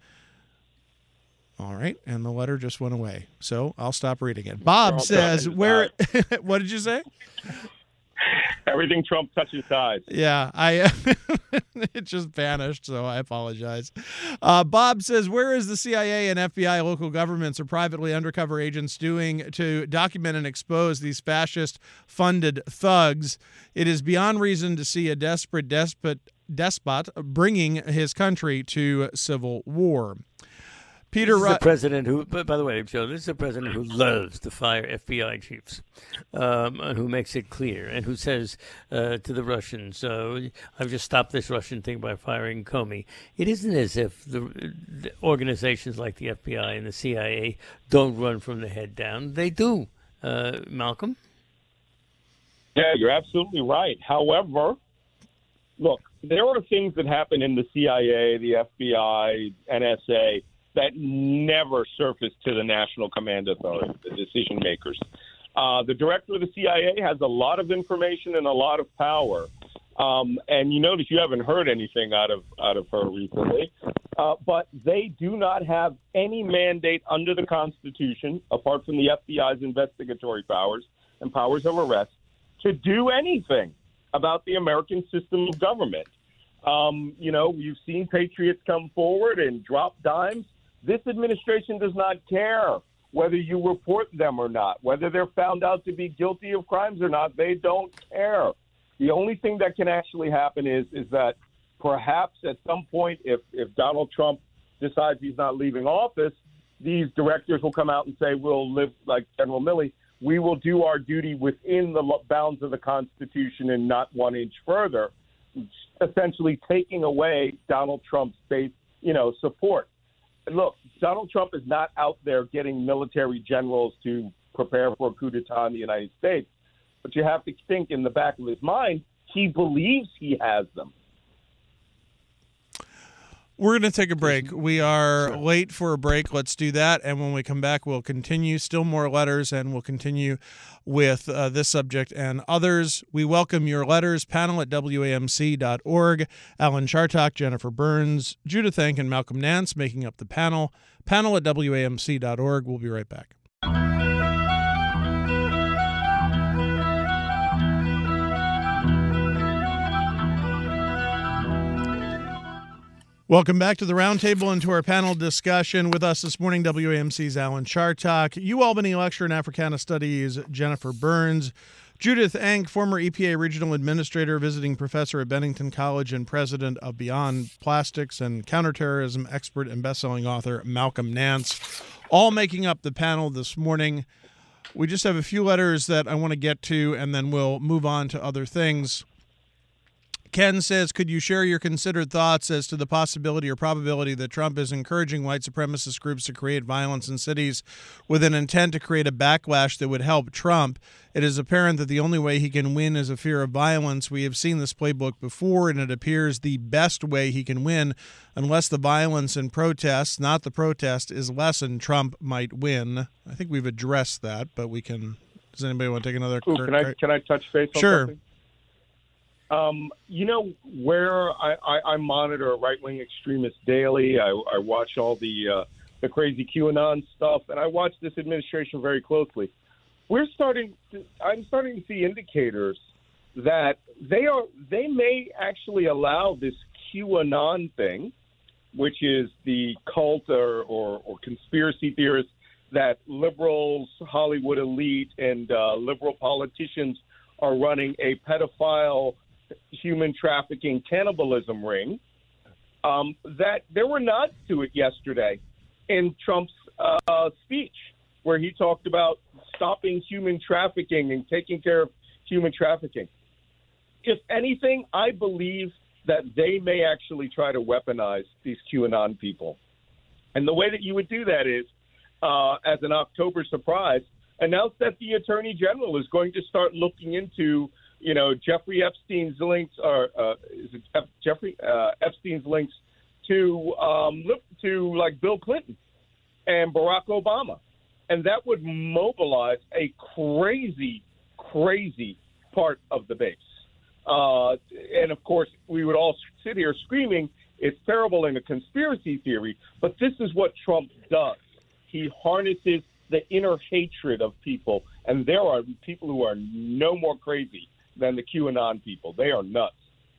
All right, and the letter just went away, so I'll stop reading it. Bob says, "Where?" What did you say? Everything Trump touches dies. Yeah, it just vanished, so I apologize. Bob says, where is the CIA and FBI, local governments, or privately undercover agents doing to document and expose these fascist-funded thugs? It is beyond reason to see a desperate despot bringing his country to civil war. Peter, this is a president who, by the way, Joe, this is a president who loves to fire FBI chiefs, who makes it clear, and who says to the Russians, I've just stopped this Russian thing by firing Comey. It isn't as if the organizations like the FBI and the CIA don't run from the head down. They do. Malcolm? Yeah, you're absolutely right. However, look, there are things that happen in the CIA, the FBI, NSA, that never surfaced to the National Command Authority, the decision makers. The director of the CIA has a lot of information and a lot of power. And you notice you haven't heard anything out of her recently. But they do not have any mandate under the Constitution, apart from the FBI's investigatory powers and powers of arrest, to do anything about the American system of government. You've seen patriots come forward and drop dimes. This administration does not care whether you report them or not, whether they're found out to be guilty of crimes or not. They don't care. The only thing that can actually happen is that perhaps at some point, if Donald Trump decides he's not leaving office, these directors will come out and say, we'll live like General Milley. We will do our duty within the bounds of the Constitution and not 1 inch further, essentially taking away Donald Trump's base, support. Look, Donald Trump is not out there getting military generals to prepare for a coup d'etat in the United States. But you have to think in the back of his mind, he believes he has them. We're going to take a break. We are late for a break. Let's do that. And when we come back, we'll continue. Still more letters, and we'll continue with this subject and others. We welcome your letters. panel@wamc.org. Alan Chartock, Jennifer Burns, Judith Enck, and Malcolm Nance making up the panel. Panel@wamc.org. We'll be right back. Welcome back to the Roundtable and to our panel discussion. With us this morning, WAMC's Alan Chartock, UAlbany Lecturer in Africana Studies, Jennifer Burns, Judith Enck, former EPA Regional Administrator, visiting professor at Bennington College and president of Beyond Plastics, and counterterrorism expert and best-selling author Malcolm Nance, all making up the panel this morning. We just have a few letters that I want to get to, and then we'll move on to other things. Ken says, could you share your considered thoughts as to the possibility or probability that Trump is encouraging white supremacist groups to create violence in cities with an intent to create a backlash that would help Trump? It is apparent that the only way he can win is a fear of violence. We have seen this playbook before, and it appears the best way he can win, unless the violence and protests, not the protest, is lessened, Trump might win. I think we've addressed that, but we can. Does anybody want to take another? Can I touch base on sure. something? Where I monitor right-wing extremists daily, I watch all the crazy QAnon stuff, and I watch this administration very closely. I'm starting to see indicators that they may actually allow this QAnon thing, which is the cult or conspiracy theorists that liberals, Hollywood elite, and liberal politicians are running a pedophile, human trafficking, cannibalism ring. That there were nods to it yesterday in Trump's speech, where he talked about stopping human trafficking and taking care of human trafficking. If anything, I believe that they may actually try to weaponize these QAnon people. And the way that you would do that is, as an October surprise, announce that the Attorney General is going to start looking into, Jeffrey Epstein's links, or Epstein's links to like Bill Clinton and Barack Obama. And that would mobilize a crazy, crazy part of the base. And, of course, we would all sit here screaming, it's terrible in a conspiracy theory, but this is what Trump does. He harnesses the inner hatred of people, and there are people who are no more crazy than the QAnon people. They are nuts.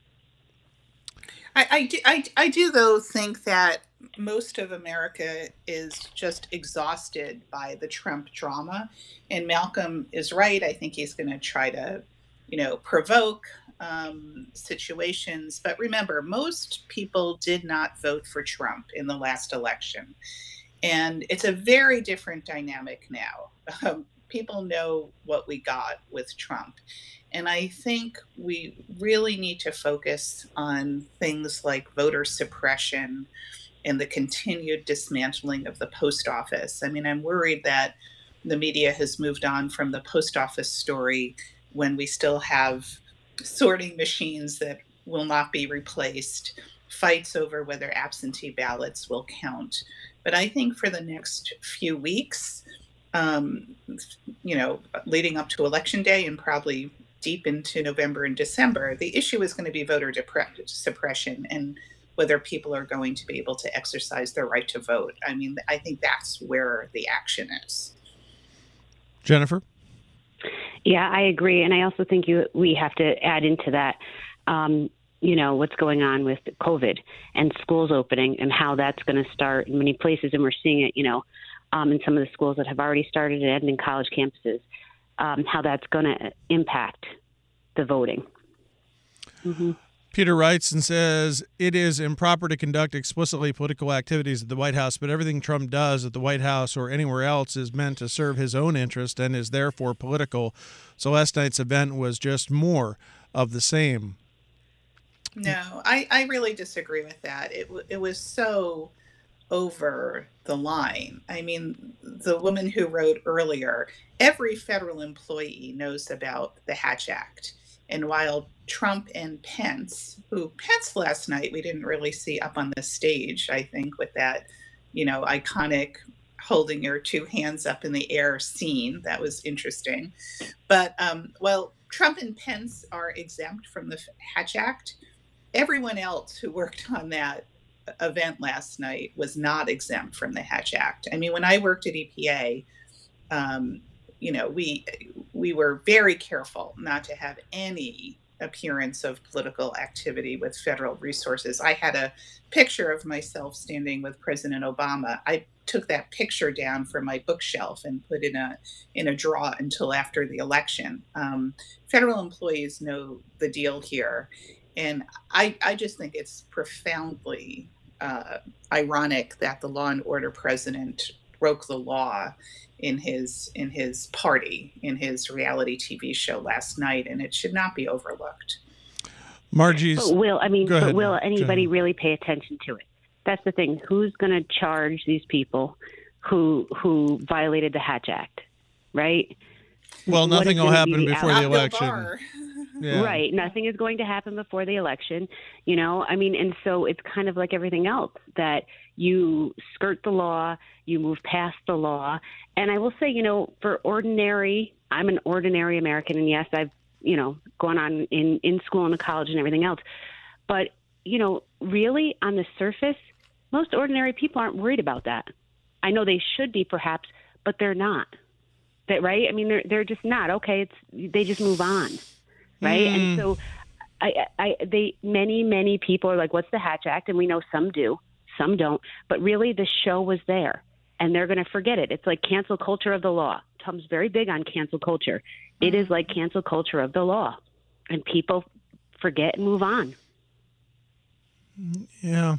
I do, though, think that most of America is just exhausted by the Trump drama. And Malcolm is right. I think he's going to try to, provoke situations. But remember, most people did not vote for Trump in the last election. And it's a very different dynamic now. People know what we got with Trump. And I think we really need to focus on things like voter suppression and the continued dismantling of the post office. I mean, I'm worried that the media has moved on from the post office story when we still have sorting machines that will not be replaced, fights over whether absentee ballots will count. But I think for the next few weeks, leading up to Election Day and probably deep into November and December, the issue is going to be voter suppression and whether people are going to be able to exercise their right to vote. I mean, I think that's where the action is. Jennifer? Yeah, I agree. And I also think we have to add into that, what's going on with COVID and schools opening and how that's going to start in many places. And we're seeing it, in some of the schools that have already started and in college campuses, how that's going to impact the voting. Mm-hmm. Peter writes and says, it is improper to conduct explicitly political activities at the White House, but everything Trump does at the White House or anywhere else is meant to serve his own interest and is therefore political. So last night's event was just more of the same. No, I really disagree with that. It was so over the line. I mean, the woman who wrote earlier, every federal employee knows about the Hatch Act. And while Trump and Pence last night, we didn't really see up on the stage, I think, with that, iconic holding your two hands up in the air scene. That was interesting. But while Trump and Pence are exempt from the Hatch Act, everyone else who worked on that event last night was not exempt from the Hatch Act. I mean, when I worked at EPA, we were very careful not to have any appearance of political activity with federal resources. I had a picture of myself standing with President Obama. I took that picture down from my bookshelf and put in a drawer until after the election. Federal employees know the deal here. And I just think it's profoundly ironic that the law and order president broke the law in his party, in his reality TV show last night, and it should not be overlooked. Margie's. But will anybody really pay attention to it? That's the thing. Who's going to charge these people who violated the Hatch Act, right? Well, nothing will happen before the election. Yeah. Right. Nothing is going to happen before the election, and so it's kind of like everything else that you skirt the law, you move past the law. And I will say, I'm an ordinary American, and yes, I've, gone on in school and college and everything else. But, really on the surface, most ordinary people aren't worried about that. I know they should be perhaps, but they're not. Right? I mean, they're just not. Okay, they just move on. right? And so many people are like, what's the Hatch Act? And we know some do, some don't. But really, the show was there, and they're going to forget it. It's like cancel culture of the law. Tom's very big on cancel culture. It is like cancel culture of the law, and people forget and move on. Yeah.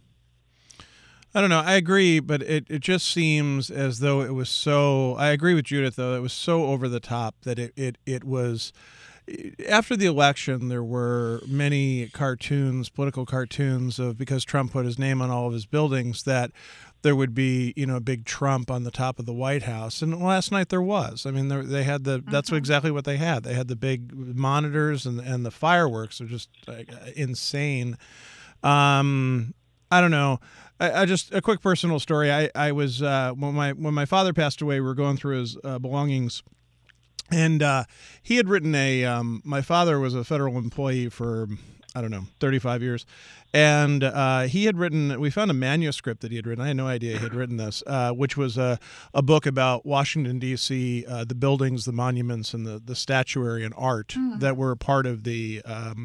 I don't know. I agree, but it just seems as though it was so. I agree with Judith, though. It was so over the top that it was. After the election, there were many cartoons, political cartoons of, because Trump put his name on all of his buildings, that there would be, a big Trump on the top of the White House. And last night there was. I mean, they had that's exactly what they had. They had the big monitors and the fireworks are just insane. I don't know. I just a quick personal story. I was when my father passed away, we were going through his belongings, and he had written my father was a federal employee for 35 years, and he had written. We found a manuscript that he had written. I had no idea he had written this, which was a book about Washington D.C., the buildings, the monuments, and the statuary and art that were part of the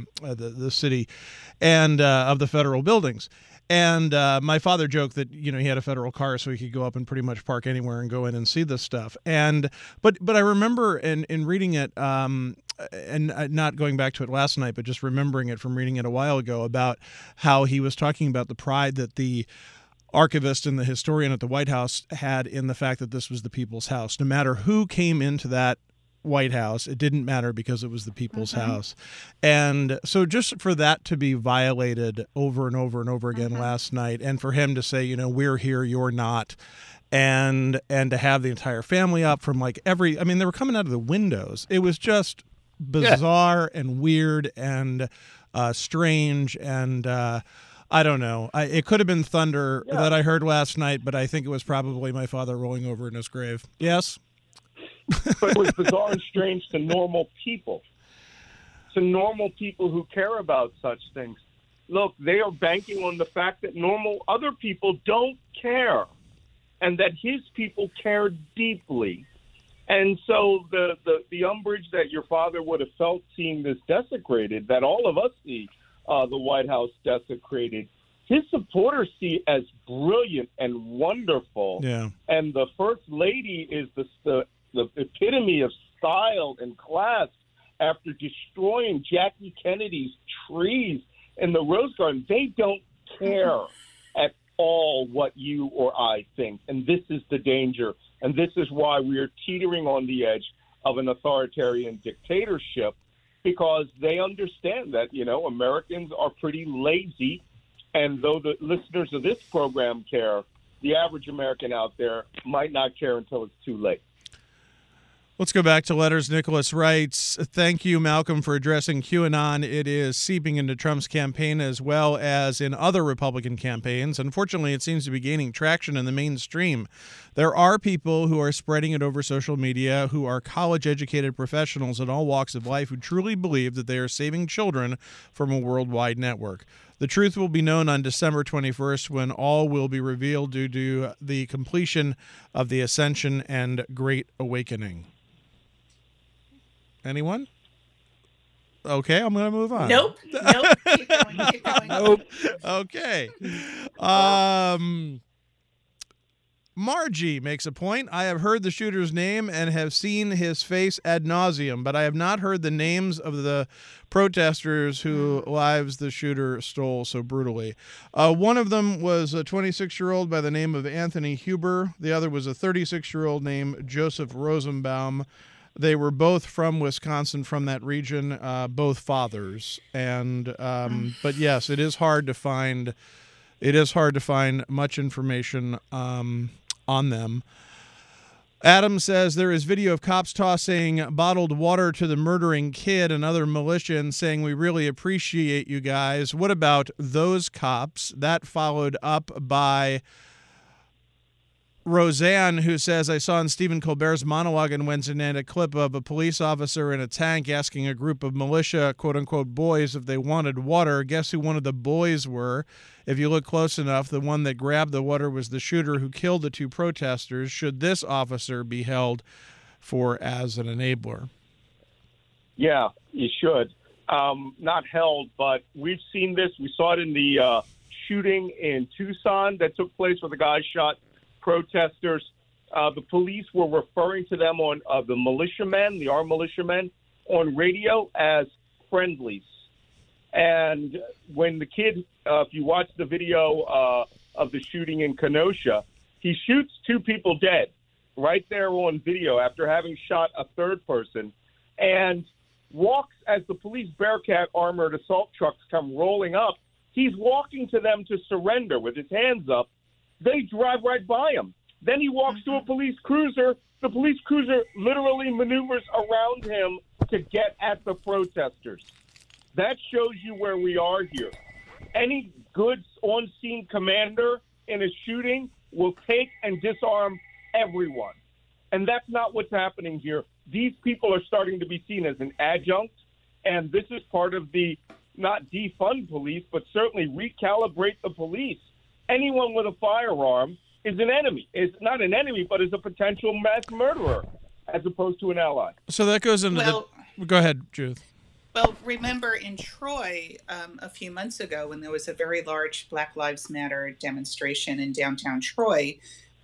city and of the federal buildings. And my father joked that he had a federal car, so he could go up and pretty much park anywhere and go in and see this stuff. And but I remember in reading it, and not going back to it last night, but just remembering it from reading it a while ago, about how he was talking about the pride that the archivist and the historian at the White House had in the fact that this was the people's house. No matter who came into that White House, it didn't matter because it was the people's house. And so just for that to be violated over and over and over again last night, and for him to say, we're here, you're not, and to have the entire family up from they were coming out of the windows. It was just bizarre and weird and strange, and I don't know. It could have been thunder that I heard last night, but I think it was probably my father rolling over in his grave. Yes? But it was bizarre and strange to normal people. To normal people who care about such things. Look, they are banking on the fact that normal other people don't care, and that his people care deeply. And so the umbrage that your father would have felt seeing this desecrated, that all of us see the White House desecrated, his supporters see as brilliant and wonderful. Yeah. And the First Lady is the epitome of style and class after destroying Jackie Kennedy's trees in the Rose Garden. They don't care at all what you or I think. And this is the danger. And this is why we are teetering on the edge of an authoritarian dictatorship, because they understand that, Americans are pretty lazy. And though the listeners of this program care, the average American out there might not care until it's too late. Let's go back to letters. Nicholas writes, thank you, Malcolm, for addressing QAnon. It is seeping into Trump's campaign as well as in other Republican campaigns. Unfortunately, it seems to be gaining traction in the mainstream. There are people who are spreading it over social media who are college-educated professionals in all walks of life who truly believe that they are saving children from a worldwide network. The truth will be known on December 21st when all will be revealed due to the completion of the Ascension and Great Awakening. Anyone? Okay, I'm going to move on. Nope. Keep going. Nope. Okay. Margie makes a point. I have heard the shooter's name and have seen his face ad nauseum, but I have not heard the names of the protesters whose lives the shooter stole so brutally. One of them was a 26-year-old by the name of Anthony Huber. The other was a 36-year-old named Joseph Rosenbaum. They were both from Wisconsin, from that region, both fathers. And but yes, it is hard to find. It is hard to find much information on them. Adam says there is video of cops tossing bottled water to the murdering kid and other militias, saying we really appreciate you guys. What about those cops? That followed up by Roseanne, who says, I saw in Stephen Colbert's monologue on Wednesday night a clip of a police officer in a tank asking a group of militia, quote-unquote, boys if they wanted water. Guess who one of the boys were? If you look close enough, the one that grabbed the water was the shooter who killed the two protesters. Should this officer be held for as an enabler? Yeah, you should. Not held, but we've seen this. We saw it in the shooting in Tucson that took place where the guy shot protesters. The police were referring to them on the militiamen, the armed militiamen, on radio as friendlies. And when the kid, if you watch the video of the shooting in Kenosha, he shoots two people dead right there on video after having shot a third person, and walks as the police Bearcat armored assault trucks come rolling up. He's walking to them to surrender with his hands up. They drive right by him. Then he walks to a police cruiser. The police cruiser literally maneuvers around him to get at the protesters. That shows you where we are here. Any good on-scene commander in a shooting will take and disarm everyone. And that's not what's happening here. These people are starting to be seen as an adjunct, and this is part of the not defund police, but certainly recalibrate the police. Anyone with a firearm is an enemy. It's not an enemy, but is a potential mass murderer as opposed to an ally. So that goes into Go ahead, Judith. Well, remember in Troy a few months ago when there was a very large Black Lives Matter demonstration in downtown Troy,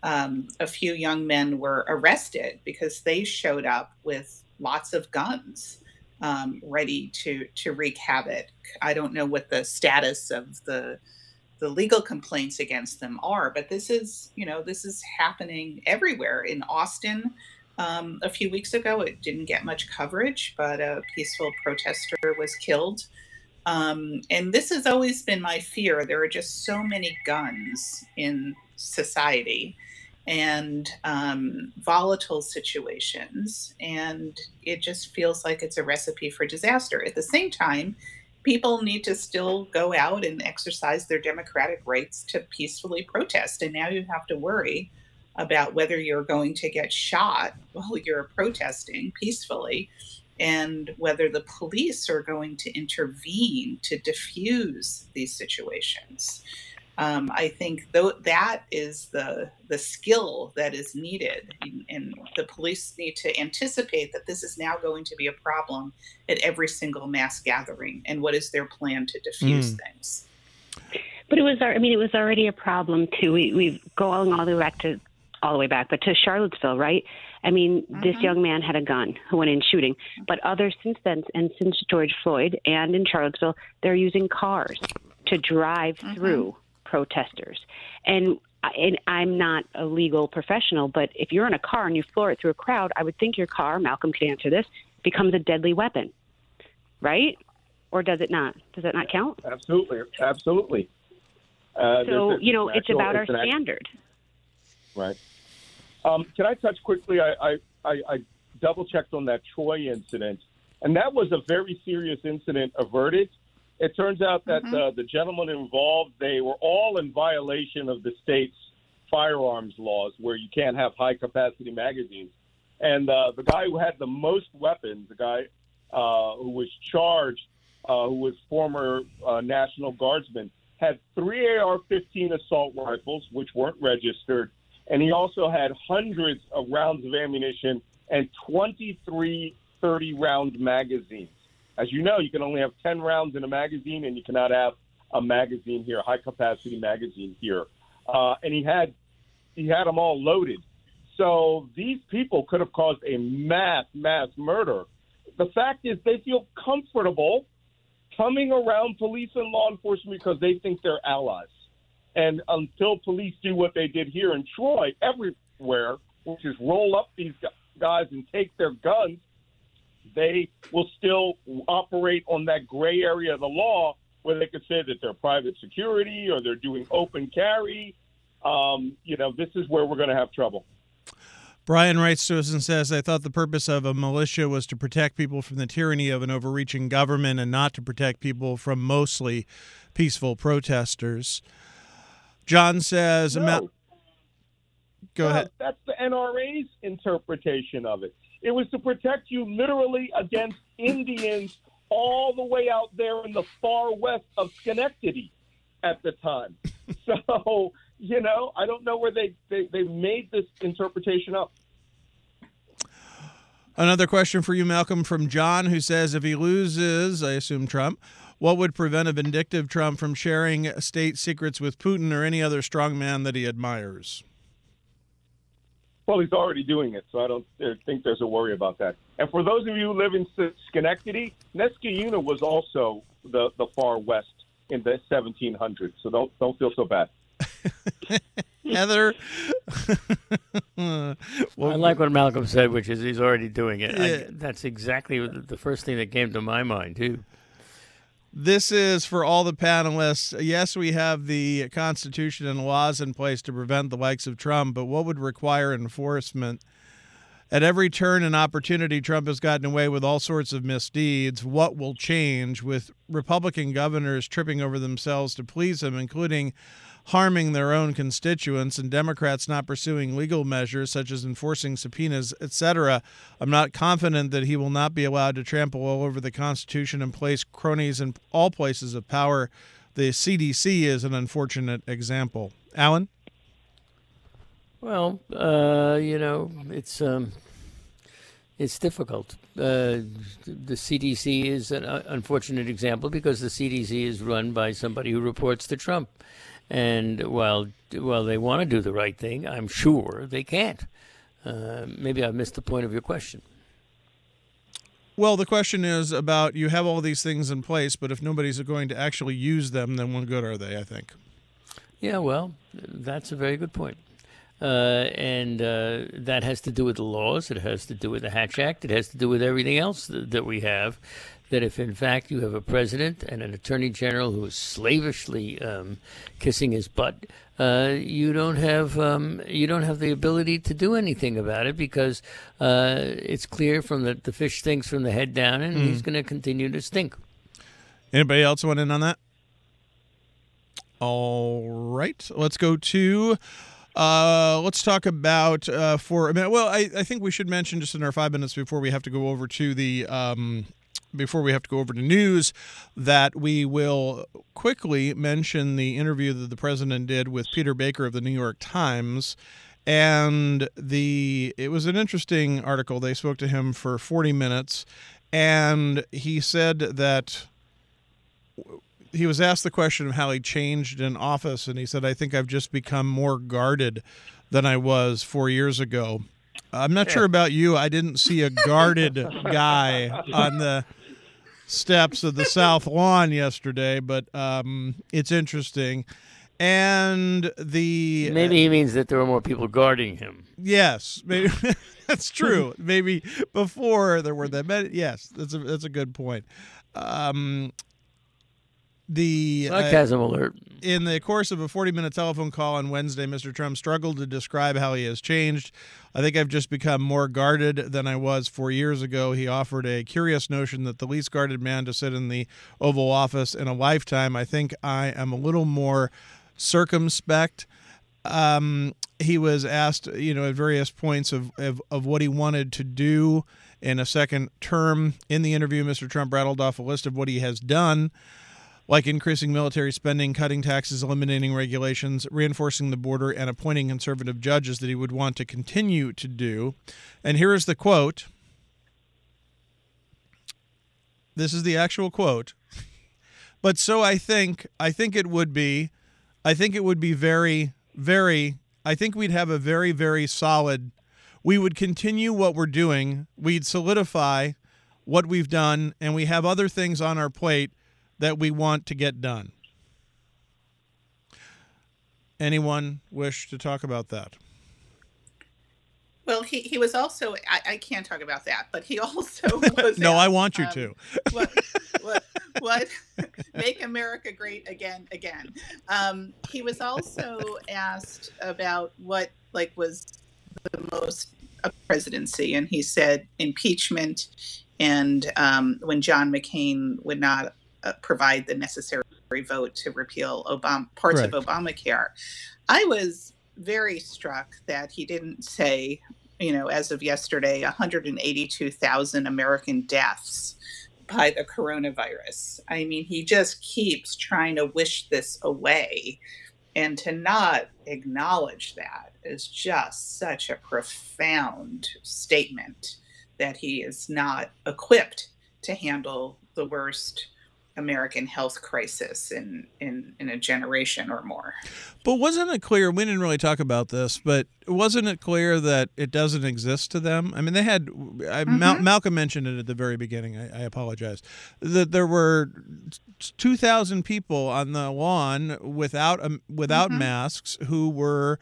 a few young men were arrested because they showed up with lots of guns ready to wreak havoc. I don't know what the status of the legal complaints against them are, but this is happening everywhere. In Austin, a few weeks ago, it didn't get much coverage, but a peaceful protester was killed. And this has always been my fear. There are just so many guns in society and volatile situations, and it just feels like it's a recipe for disaster. At the same time, people need to still go out and exercise their democratic rights to peacefully protest. And now you have to worry about whether you're going to get shot while you're protesting peacefully and whether the police are going to intervene to diffuse these situations. I think that is the skill that is needed, and the police need to anticipate that this is now going to be a problem at every single mass gathering, and what is their plan to diffuse things. But it was already a problem too. We go all the way back, but to Charlottesville, right? I mean, this young man had a gun who went in shooting, but others since then, and since George Floyd and in Charlottesville, they're using cars to drive through protesters. And I'm not a legal professional, but if you're in a car and you floor it through a crowd, I would think your car, Malcolm can answer this, becomes a deadly weapon, right? Or does it not? Does that not count? Absolutely. So, it's about our standard. Right. Can I touch quickly? I double-checked on that Troy incident, and that was a very serious incident averted. It turns out that the gentlemen involved, they were all in violation of the state's firearms laws where you can't have high-capacity magazines. And the guy who had the most weapons, the guy who was charged, who was former National Guardsman, had 3 AR-15 assault rifles, which weren't registered, and he also had hundreds of rounds of ammunition and 23 30-round magazines. As you know, you can only have 10 rounds in a magazine, and you cannot have a magazine here, high-capacity magazine here. And he had them all loaded. So these people could have caused a mass murder. The fact is they feel comfortable coming around police and law enforcement because they think they're allies. And until police do what they did here in Troy, everywhere, which is roll up these guys and take their guns, they will still operate on that gray area of the law where they could say that they're private security or they're doing open carry. This is where we're going to have trouble. Brian writes to us and says, I thought the purpose of a militia was to protect people from the tyranny of an overreaching government and not to protect people from mostly peaceful protesters. John says... Go ahead. That's the NRA's interpretation of it. It was to protect you literally against Indians all the way out there in the far west of Schenectady at the time. So, I don't know where they made this interpretation up. Another question for you, Malcolm, from John, who says, if he loses, I assume Trump, what would prevent a vindictive Trump from sharing state secrets with Putin or any other strongman that he admires? Well, he's already doing it, so I don't think there's a worry about that. And for those of you who live in Schenectady, Niskayuna was also the far west in the 1700s, so don't feel so bad. Heather? Well, I like what Malcolm said, which is he's already doing it. Yeah. That's exactly the first thing that came to my mind, too. This is for all the panelists. Yes, we have the Constitution and laws in place to prevent the likes of Trump, but what would require enforcement? At every turn and opportunity, Trump has gotten away with all sorts of misdeeds. What will change with Republican governors tripping over themselves to please him, including harming their own constituents, and Democrats not pursuing legal measures such as enforcing subpoenas, etc.? I'm not confident that he will not be allowed to trample all over the Constitution and place cronies in all places of power. The CDC is an unfortunate example. Alan? Well, it's difficult. The CDC is an unfortunate example because the CDC is run by somebody who reports to Trump. And while they want to do the right thing, I'm sure they can't. Maybe I missed the point of your question. Well, the question is about, you have all these things in place, but if nobody's going to actually use them, then what good are they, I think? Yeah, well, that's a very good point. And that has to do with the laws. It has to do with the Hatch Act. It has to do with everything else that we have. That if, in fact, you have a president and an attorney general who is slavishly kissing his butt, you don't have the ability to do anything about it because it's clear from the fish stinks from the head down, and he's going to continue to stink. Anybody else want in on that? All right, let's go to. Let's talk about for a minute. Well, I think we should mention just in our 5 minutes before we have to go over to the news that we will quickly mention the interview that the president did with Peter Baker of the New York Times. And it was an interesting article. They spoke to him for 40 minutes, and he said that he was asked the question of how he changed in office, and he said, I think I've just become more guarded than I was 4 years ago. I'm not sure about you. I didn't see a guarded guy on the steps of the South Lawn yesterday, but it's interesting. And maybe he means that there were more people guarding him. Yes, maybe that's true. Maybe before there were that many. Yes, that's a good point. Sarcasm alert. In the course of a 40-minute telephone call on Wednesday, Mr. Trump struggled to describe how he has changed. I think I've just become more guarded than I was 4 years ago. He offered a curious notion that the least guarded man to sit in the Oval Office in a lifetime. I think I am a little more circumspect. He was asked, at various points of what he wanted to do in a second term. In the interview, Mr. Trump rattled off a list of what he has done, like increasing military spending, cutting taxes, eliminating regulations, reinforcing the border, and appointing conservative judges that he would want to continue to do. And here is the quote. This is the actual quote. But so I think it would be very, very, I think we'd have a very, very solid, we would continue what we're doing. We'd solidify what we've done, and we have other things on our plate that we want to get done. Anyone wish to talk about that? Well, he was also, I can't talk about that, but he also was No, asked, I want you to. What make America great again. He was also asked about what was the most presidency, and he said impeachment and when John McCain would not provide the necessary vote to repeal parts of Obamacare. I was very struck that he didn't say, as of yesterday, 182,000 American deaths by the coronavirus. I mean, he just keeps trying to wish this away, and to not acknowledge that is just such a profound statement that he is not equipped to handle the worst American health crisis in a generation or more. But wasn't it clear, we didn't really talk about this, but wasn't it clear that it doesn't exist to them? I mean, they had, Malcolm mentioned it at the very beginning, I apologize, that there were 2,000 people on the lawn without masks who were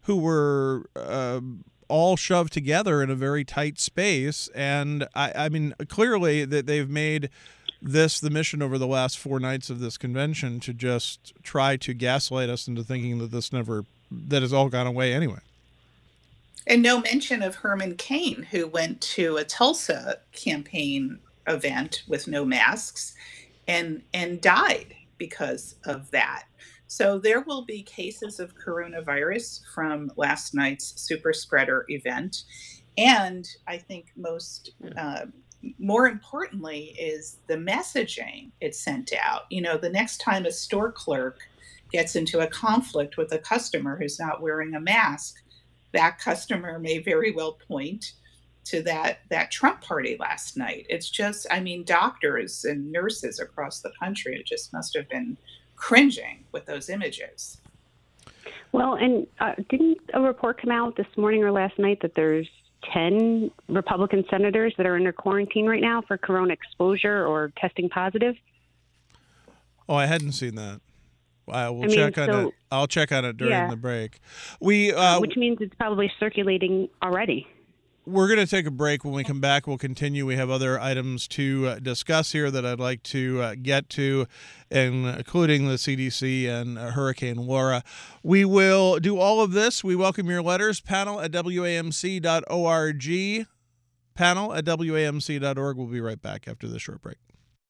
all shoved together in a very tight space. And I mean, clearly that they've made this the mission over the last 4 nights of this convention to just try to gaslight us into thinking that that has all gone away anyway. And no mention of Herman Cain, who went to a Tulsa campaign event with no masks and died because of that. So there will be cases of coronavirus from last night's super spreader event. And I think more importantly is the messaging it sent out. You know, the next time a store clerk gets into a conflict with a customer who's not wearing a mask, that customer may very well point to that Trump party last night. It's just, I mean, doctors and nurses across the country just must have been cringing with those images. Well, and didn't a report come out this morning or last night that there's 10 Republican senators that are under quarantine right now for corona exposure or testing positive? Oh, I hadn't seen that. I'll check on it during the break. Which means it's probably circulating already. We're going to take a break. When we come back, we'll continue. We have other items to discuss here that I'd like to get to, including the CDC and Hurricane Laura. We will do all of this. We welcome your letters. Panel@wamc.org. Panel@wamc.org. We'll be right back after this short break.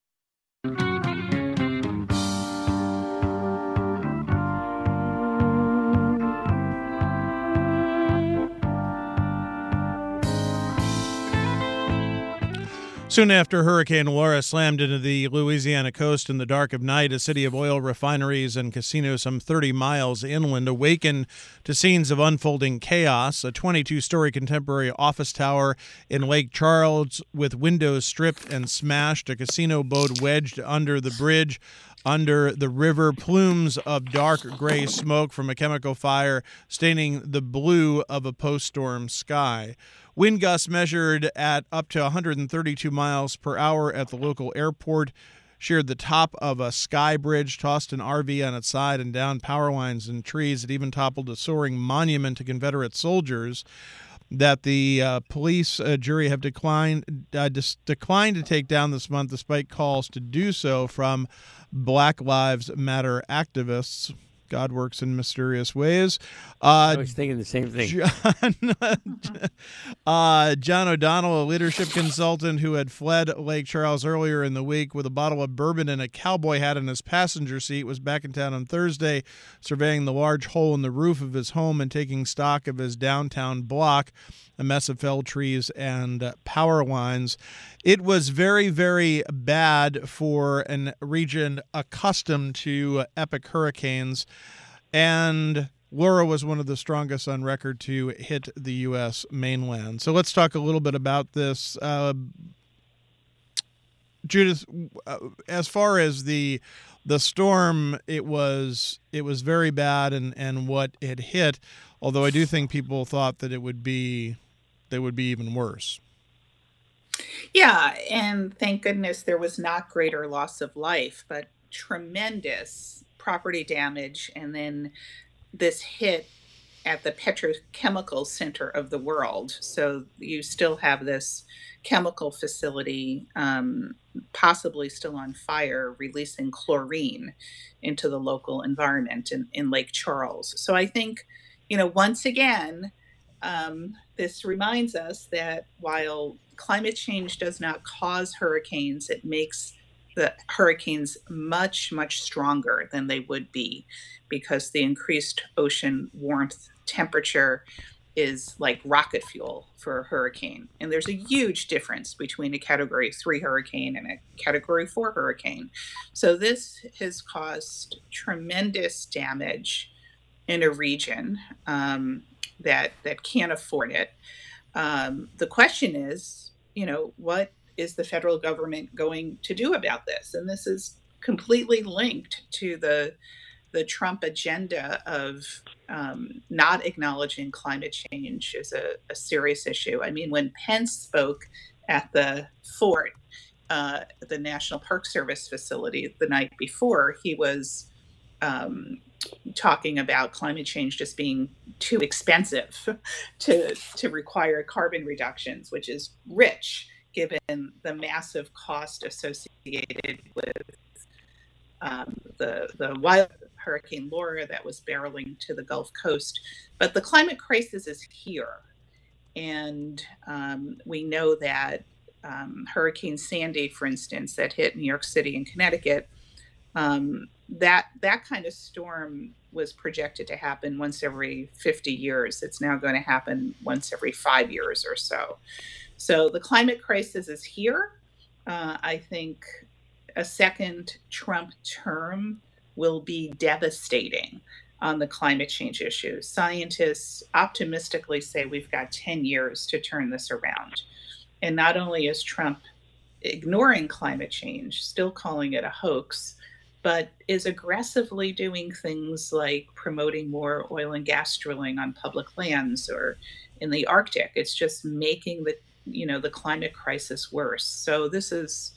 Soon after Hurricane Laura slammed into the Louisiana coast in the dark of night, a city of oil refineries and casinos some 30 miles inland awakened to scenes of unfolding chaos. A 22-story contemporary office tower in Lake Charles with windows stripped and smashed, a casino boat wedged under the bridge, under the river, plumes of dark gray smoke from a chemical fire staining the blue of a post-storm sky. Wind gusts measured at up to 132 miles per hour at the local airport sheared the top of a sky bridge, tossed an RV on its side, and down power lines and trees. It even toppled a soaring monument to Confederate soldiers that the police jury have declined to take down this month, despite calls to do so from Black Lives Matter activists. God works in mysterious ways. I was thinking the same thing. John O'Donnell, a leadership consultant who had fled Lake Charles earlier in the week with a bottle of bourbon and a cowboy hat in his passenger seat, was back in town on Thursday, surveying the large hole in the roof of his home and taking stock of his downtown block, a mess of felled trees and power lines. It was very, very bad for a region accustomed to epic hurricanes, and Laura was one of the strongest on record to hit the U.S. mainland. So let's talk a little bit about this. Judith, as far as the storm, it was very bad and what it hit, although I do think people thought that they would be even worse. Yeah, and thank goodness there was not greater loss of life, but tremendous property damage, and then this hit at the petrochemical center of the world. So you still have this chemical facility possibly still on fire, releasing chlorine into the local environment in Lake Charles. So I think, once again, this reminds us that while climate change does not cause hurricanes, it makes the hurricanes much, much stronger than they would be, because the increased ocean warmth temperature is like rocket fuel for a hurricane. And there's a huge difference between a Category 3 hurricane and a Category 4 hurricane. So this has caused tremendous damage in a region that can't afford it. The question is, what is the federal government going to do about this? And this is completely linked to the Trump agenda of not acknowledging climate change as a serious issue. I mean, when Pence spoke at the fort, the National Park Service facility the night before, he was talking about climate change just being too expensive to require carbon reductions, which is rich given the massive cost associated with the wild Hurricane Laura that was barreling to the Gulf Coast. But the climate crisis is here. And we know that Hurricane Sandy, for instance, that hit New York City and Connecticut, that kind of storm was projected to happen once every 50 years. It's now going to happen once every 5 years or so. So the climate crisis is here. I think a second Trump term will be devastating on the climate change issue. Scientists optimistically say we've got 10 years to turn this around. And not only is Trump ignoring climate change, still calling it a hoax, but is aggressively doing things like promoting more oil and gas drilling on public lands or in the Arctic. It's just making the climate crisis worse. So this is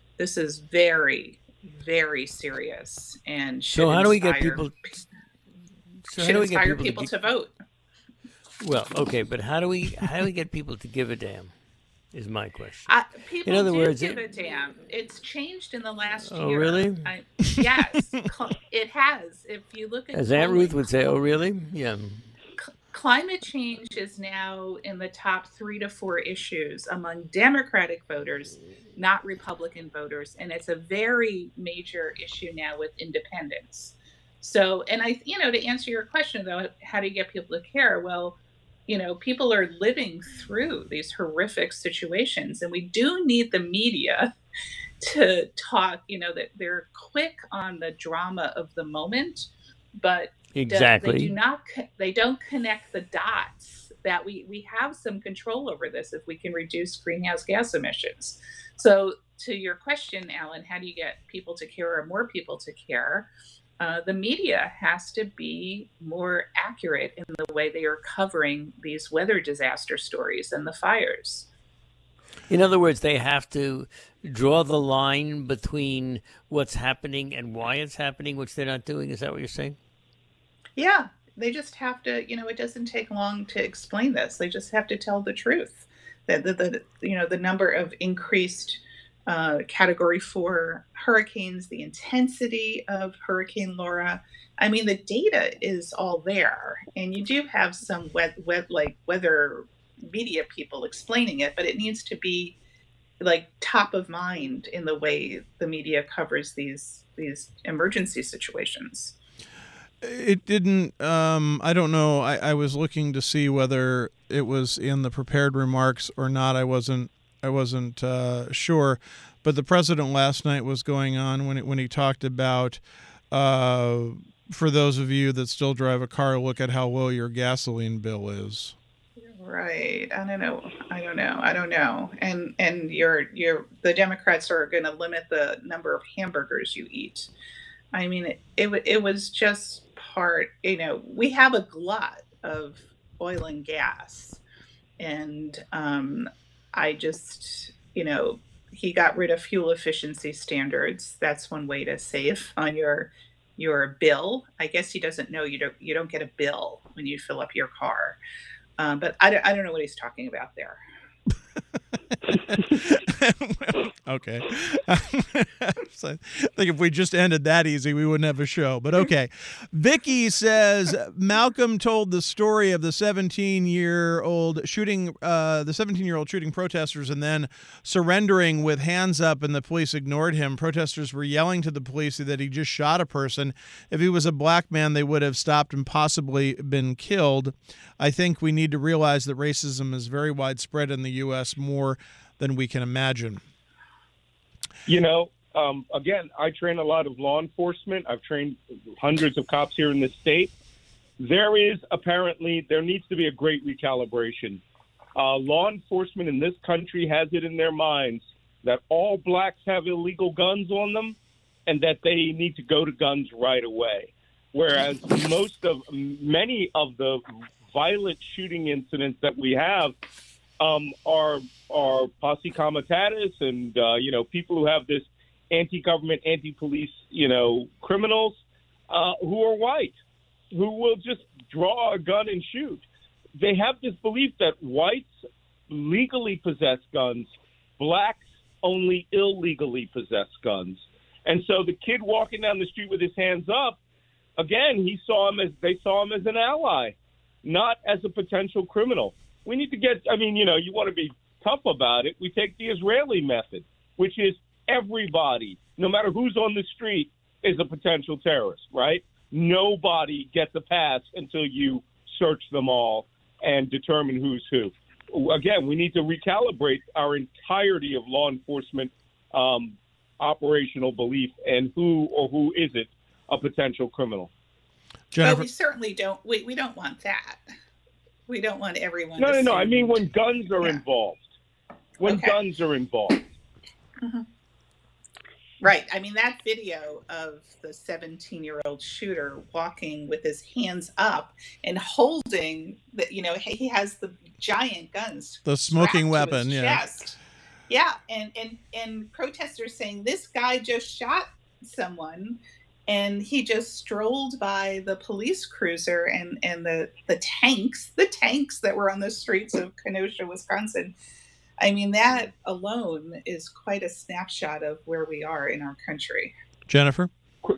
very, very serious, and so how do we get people? Should inspire people to vote. Well, okay, but how do we get people to give a damn? Is my question. People in other words, give a damn. It's changed in the last year. Oh, really? Yes, it has. If you look at as Aunt Ruth would say, "Oh, really?" Yeah. Climate change is now in the top 3 to 4 issues among Democratic voters, not Republican voters, and it's a very major issue now with independents. So, and to answer your question though, how do you get people to care? Well, people are living through these horrific situations, and we do need the media to talk, that they're quick on the drama of the moment, but exactly. They don't connect the dots that we have some control over this if we can reduce greenhouse gas emissions. So to your question, Alan, how do you get people to care or more people to care? The media has to be more accurate in the way they are covering these weather disaster stories and the fires. In other words, they have to draw the line between what's happening and why it's happening, which they're not doing. Is that what you're saying? Yeah, they just have to, it doesn't take long to explain this. They just have to tell the truth that the number of increased Category 4 hurricanes, the intensity of Hurricane Laura. I mean, the data is all there, and you do have some weather media people explaining it, but it needs to be like top of mind in the way the media covers these emergency situations. It didn't. I don't know. I was looking to see whether it was in the prepared remarks or not. I wasn't sure. But the president last night was going on when he talked about, for those of you that still drive a car, look at how low your gasoline bill is. Right. I don't know. And the Democrats are going to limit the number of hamburgers you eat. I mean, it was just part, we have a glut of oil and gas. And I just, he got rid of fuel efficiency standards. That's one way to save on your bill. I guess he doesn't know you don't get a bill when you fill up your car. But I don't know what he's talking about there. Okay. So I think if we just ended that easy, we wouldn't have a show. But okay. Vicky says Malcolm told the story of the 17-year-old shooting protesters and then surrendering with hands up, and the police ignored him. Protesters were yelling to the police that he just shot a person. If he was a black man, they would have stopped and possibly been killed. I think we need to realize that racism is very widespread in the U.S., more than we can imagine. Again, I train a lot of law enforcement. I've trained hundreds of cops here in the state. There needs to be a great recalibration Law enforcement in this country has it in their minds that all blacks have illegal guns on them and that they need to go to guns right away. Whereas many of the violent shooting incidents that we have are posse comitatus and, people who have this anti-government, anti-police, criminals who are white, who will just draw a gun and shoot. They have this belief that whites legally possess guns, blacks only illegally possess guns. And so the kid walking down the street with his hands up, again, they saw him as an ally, not as a potential criminal. We need to you want to be tough about it. We take the Israeli method, which is everybody, no matter who's on the street, is a potential terrorist, right? Nobody gets a pass until you search them all and determine who's who. Again, we need to recalibrate our entirety of law enforcement operational belief and who isn't a potential criminal. Jennifer? But we certainly don't. We don't want that. We don't want everyone. No. I mean, when guns are involved. Guns are involved. Mm-hmm. Right. I mean, that video of the 17-year-old shooter walking with his hands up and holding he has the giant guns, the smoking weapon, chest. Yeah. And protesters saying this guy just shot someone, and he just strolled by the police cruiser and the tanks that were on the streets of Kenosha, Wisconsin. I mean, that alone is quite a snapshot of where we are in our country. Jennifer?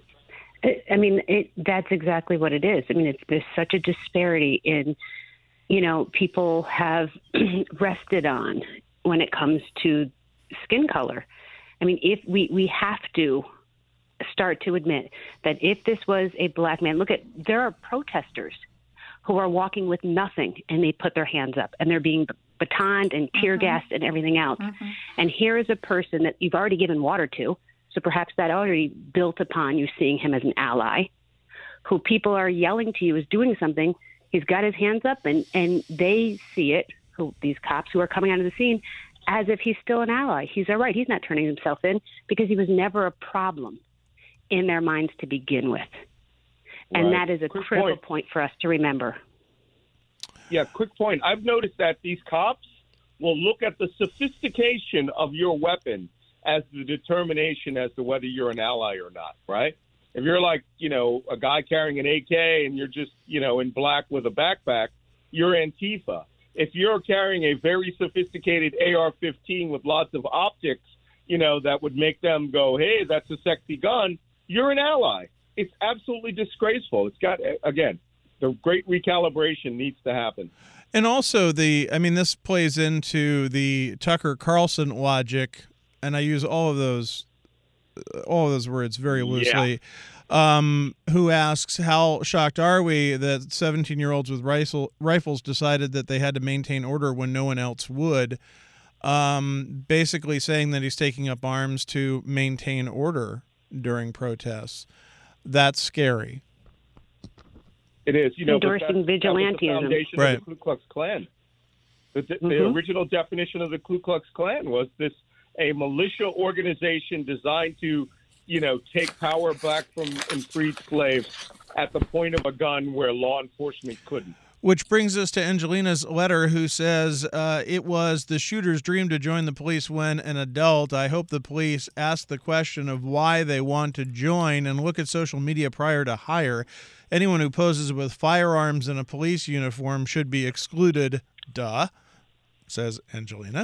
I mean, that's exactly what it is. I mean, there's such a disparity in, people have rested on when it comes to skin color. I mean, if we have to start to admit that if this was a black man, there are protesters who are walking with nothing and they put their hands up and they're being batoned and tear gassed and everything else. And here is a person that you've already given water to. So perhaps that already built upon you seeing him as an ally, who people are yelling to you is doing something. He's got his hands up and they see it, these cops who are coming onto the scene, as if he's still an ally. He's all right. He's not turning himself in because he was never a problem in their minds to begin with. And that is a critical point for us to remember. Yeah, quick point. I've noticed that these cops will look at the sophistication of your weapon as the determination as to whether you're an ally or not, right? If you're like, a guy carrying an AK and you're just, in black with a backpack, you're Antifa. If you're carrying a very sophisticated AR-15 with lots of optics, that would make them go, hey, that's a sexy gun, you're an ally. It's absolutely disgraceful. It's got, again, the great recalibration needs to happen. And also this plays into the Tucker Carlson logic, and I use all of those words very loosely. Who asks, how shocked are we that 17-year-olds with rifles decided that they had to maintain order when no one else would? Basically saying that he's taking up arms to maintain order during protests. That's scary. It is, endorsing vigilantism. The foundation of the Ku Klux Klan. The original definition of the Ku Klux Klan was a militia organization designed to, take power back from freed slaves at the point of a gun where law enforcement couldn't. Which brings us to Angelina's letter, who says, it was the shooter's dream to join the police when an adult. I hope the police ask the question of why they want to join and look at social media prior to hire. Anyone who poses with firearms in a police uniform should be excluded. Duh, says Angelina.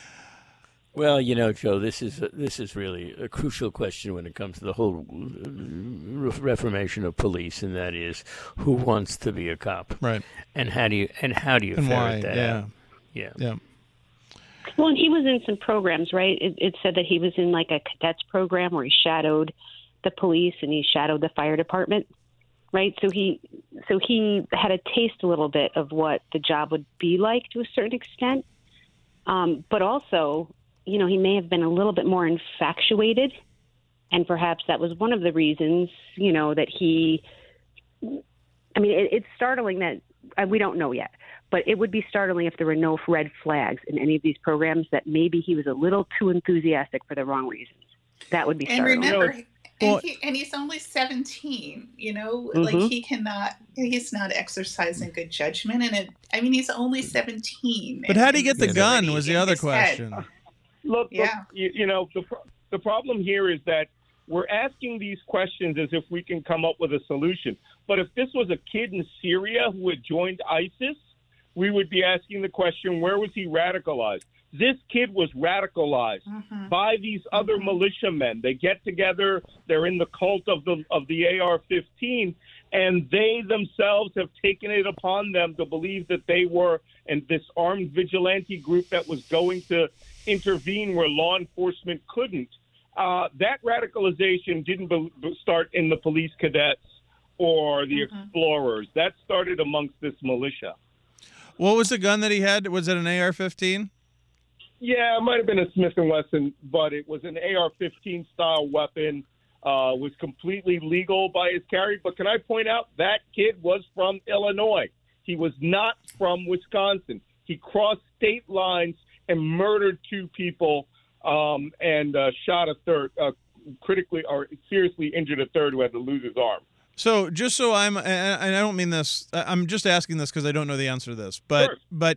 Well, Joe, this is really a crucial question when it comes to the whole reformation of police, and that is, who wants to be a cop, right? And how do you ferret that out? Yeah. Well, and he was in some programs, right? It said that he was in like a cadets program where he shadowed the police and he shadowed the fire department, right? So he had a taste a little bit of what the job would be like to a certain extent, but also, he may have been a little bit more infatuated, and perhaps that was one of the reasons, that he. I mean, it's startling that we don't know yet, But it would be startling if there were no red flags in any of these programs, that maybe he was a little too enthusiastic for the wrong reasons. That would be And startling. remember, Well- and he's only 17, Mm-hmm. like he's not exercising good judgment. And he's only 17. But how'd he get the He's gun already was the in other his head. question. Look, Yeah. the problem here is that we're asking these questions as if we can come up with a solution. But if this was a kid in Syria who had joined ISIS, we would be asking the question, where was he radicalized? This kid was radicalized by these other militiamen. They get together, they're in the cult of the AR-15, and they themselves have taken it upon them to believe that they were and this armed vigilante group that was going to intervene where law enforcement couldn't. That radicalization didn't start in the police cadets or the explorers. That started amongst this militia. What was the gun that he had? Was it an AR-15? Yeah, it might have been a Smith & Wesson, but it was an AR-15 style weapon. Was completely legal by his carry. But can I point out, that kid was from Illinois. He was not from Wisconsin. He crossed state lines and murdered 2 people and shot a third, critically or seriously injured a third who had to lose his arm. So just so and I don't mean this, I'm just asking this because I don't know the answer to this, but Sure. but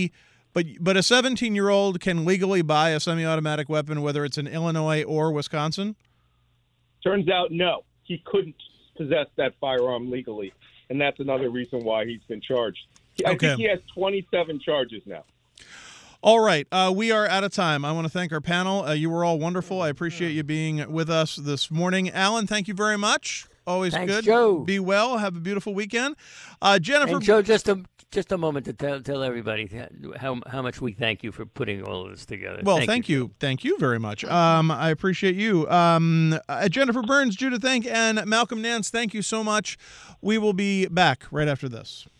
a 17-year-old can legally buy a semi-automatic weapon, whether it's in Illinois or Wisconsin? Turns out, no, he couldn't possess that firearm legally, and that's another reason why he's been charged. I Okay. think he has 27 charges now. All right. We are out of time. I want to thank our panel. You were all wonderful. I appreciate you being with us this morning. Alan, thank you very much. Always Thanks, good. Joe. Be well. Have a beautiful weekend. Jennifer. And Joe, just a moment to tell everybody how much we thank you for putting all of this together. Well, thank you. Thank you very much. I appreciate you. Jennifer Burns, Judith Enck, and Malcolm Nance, thank you so much. We will be back right after this.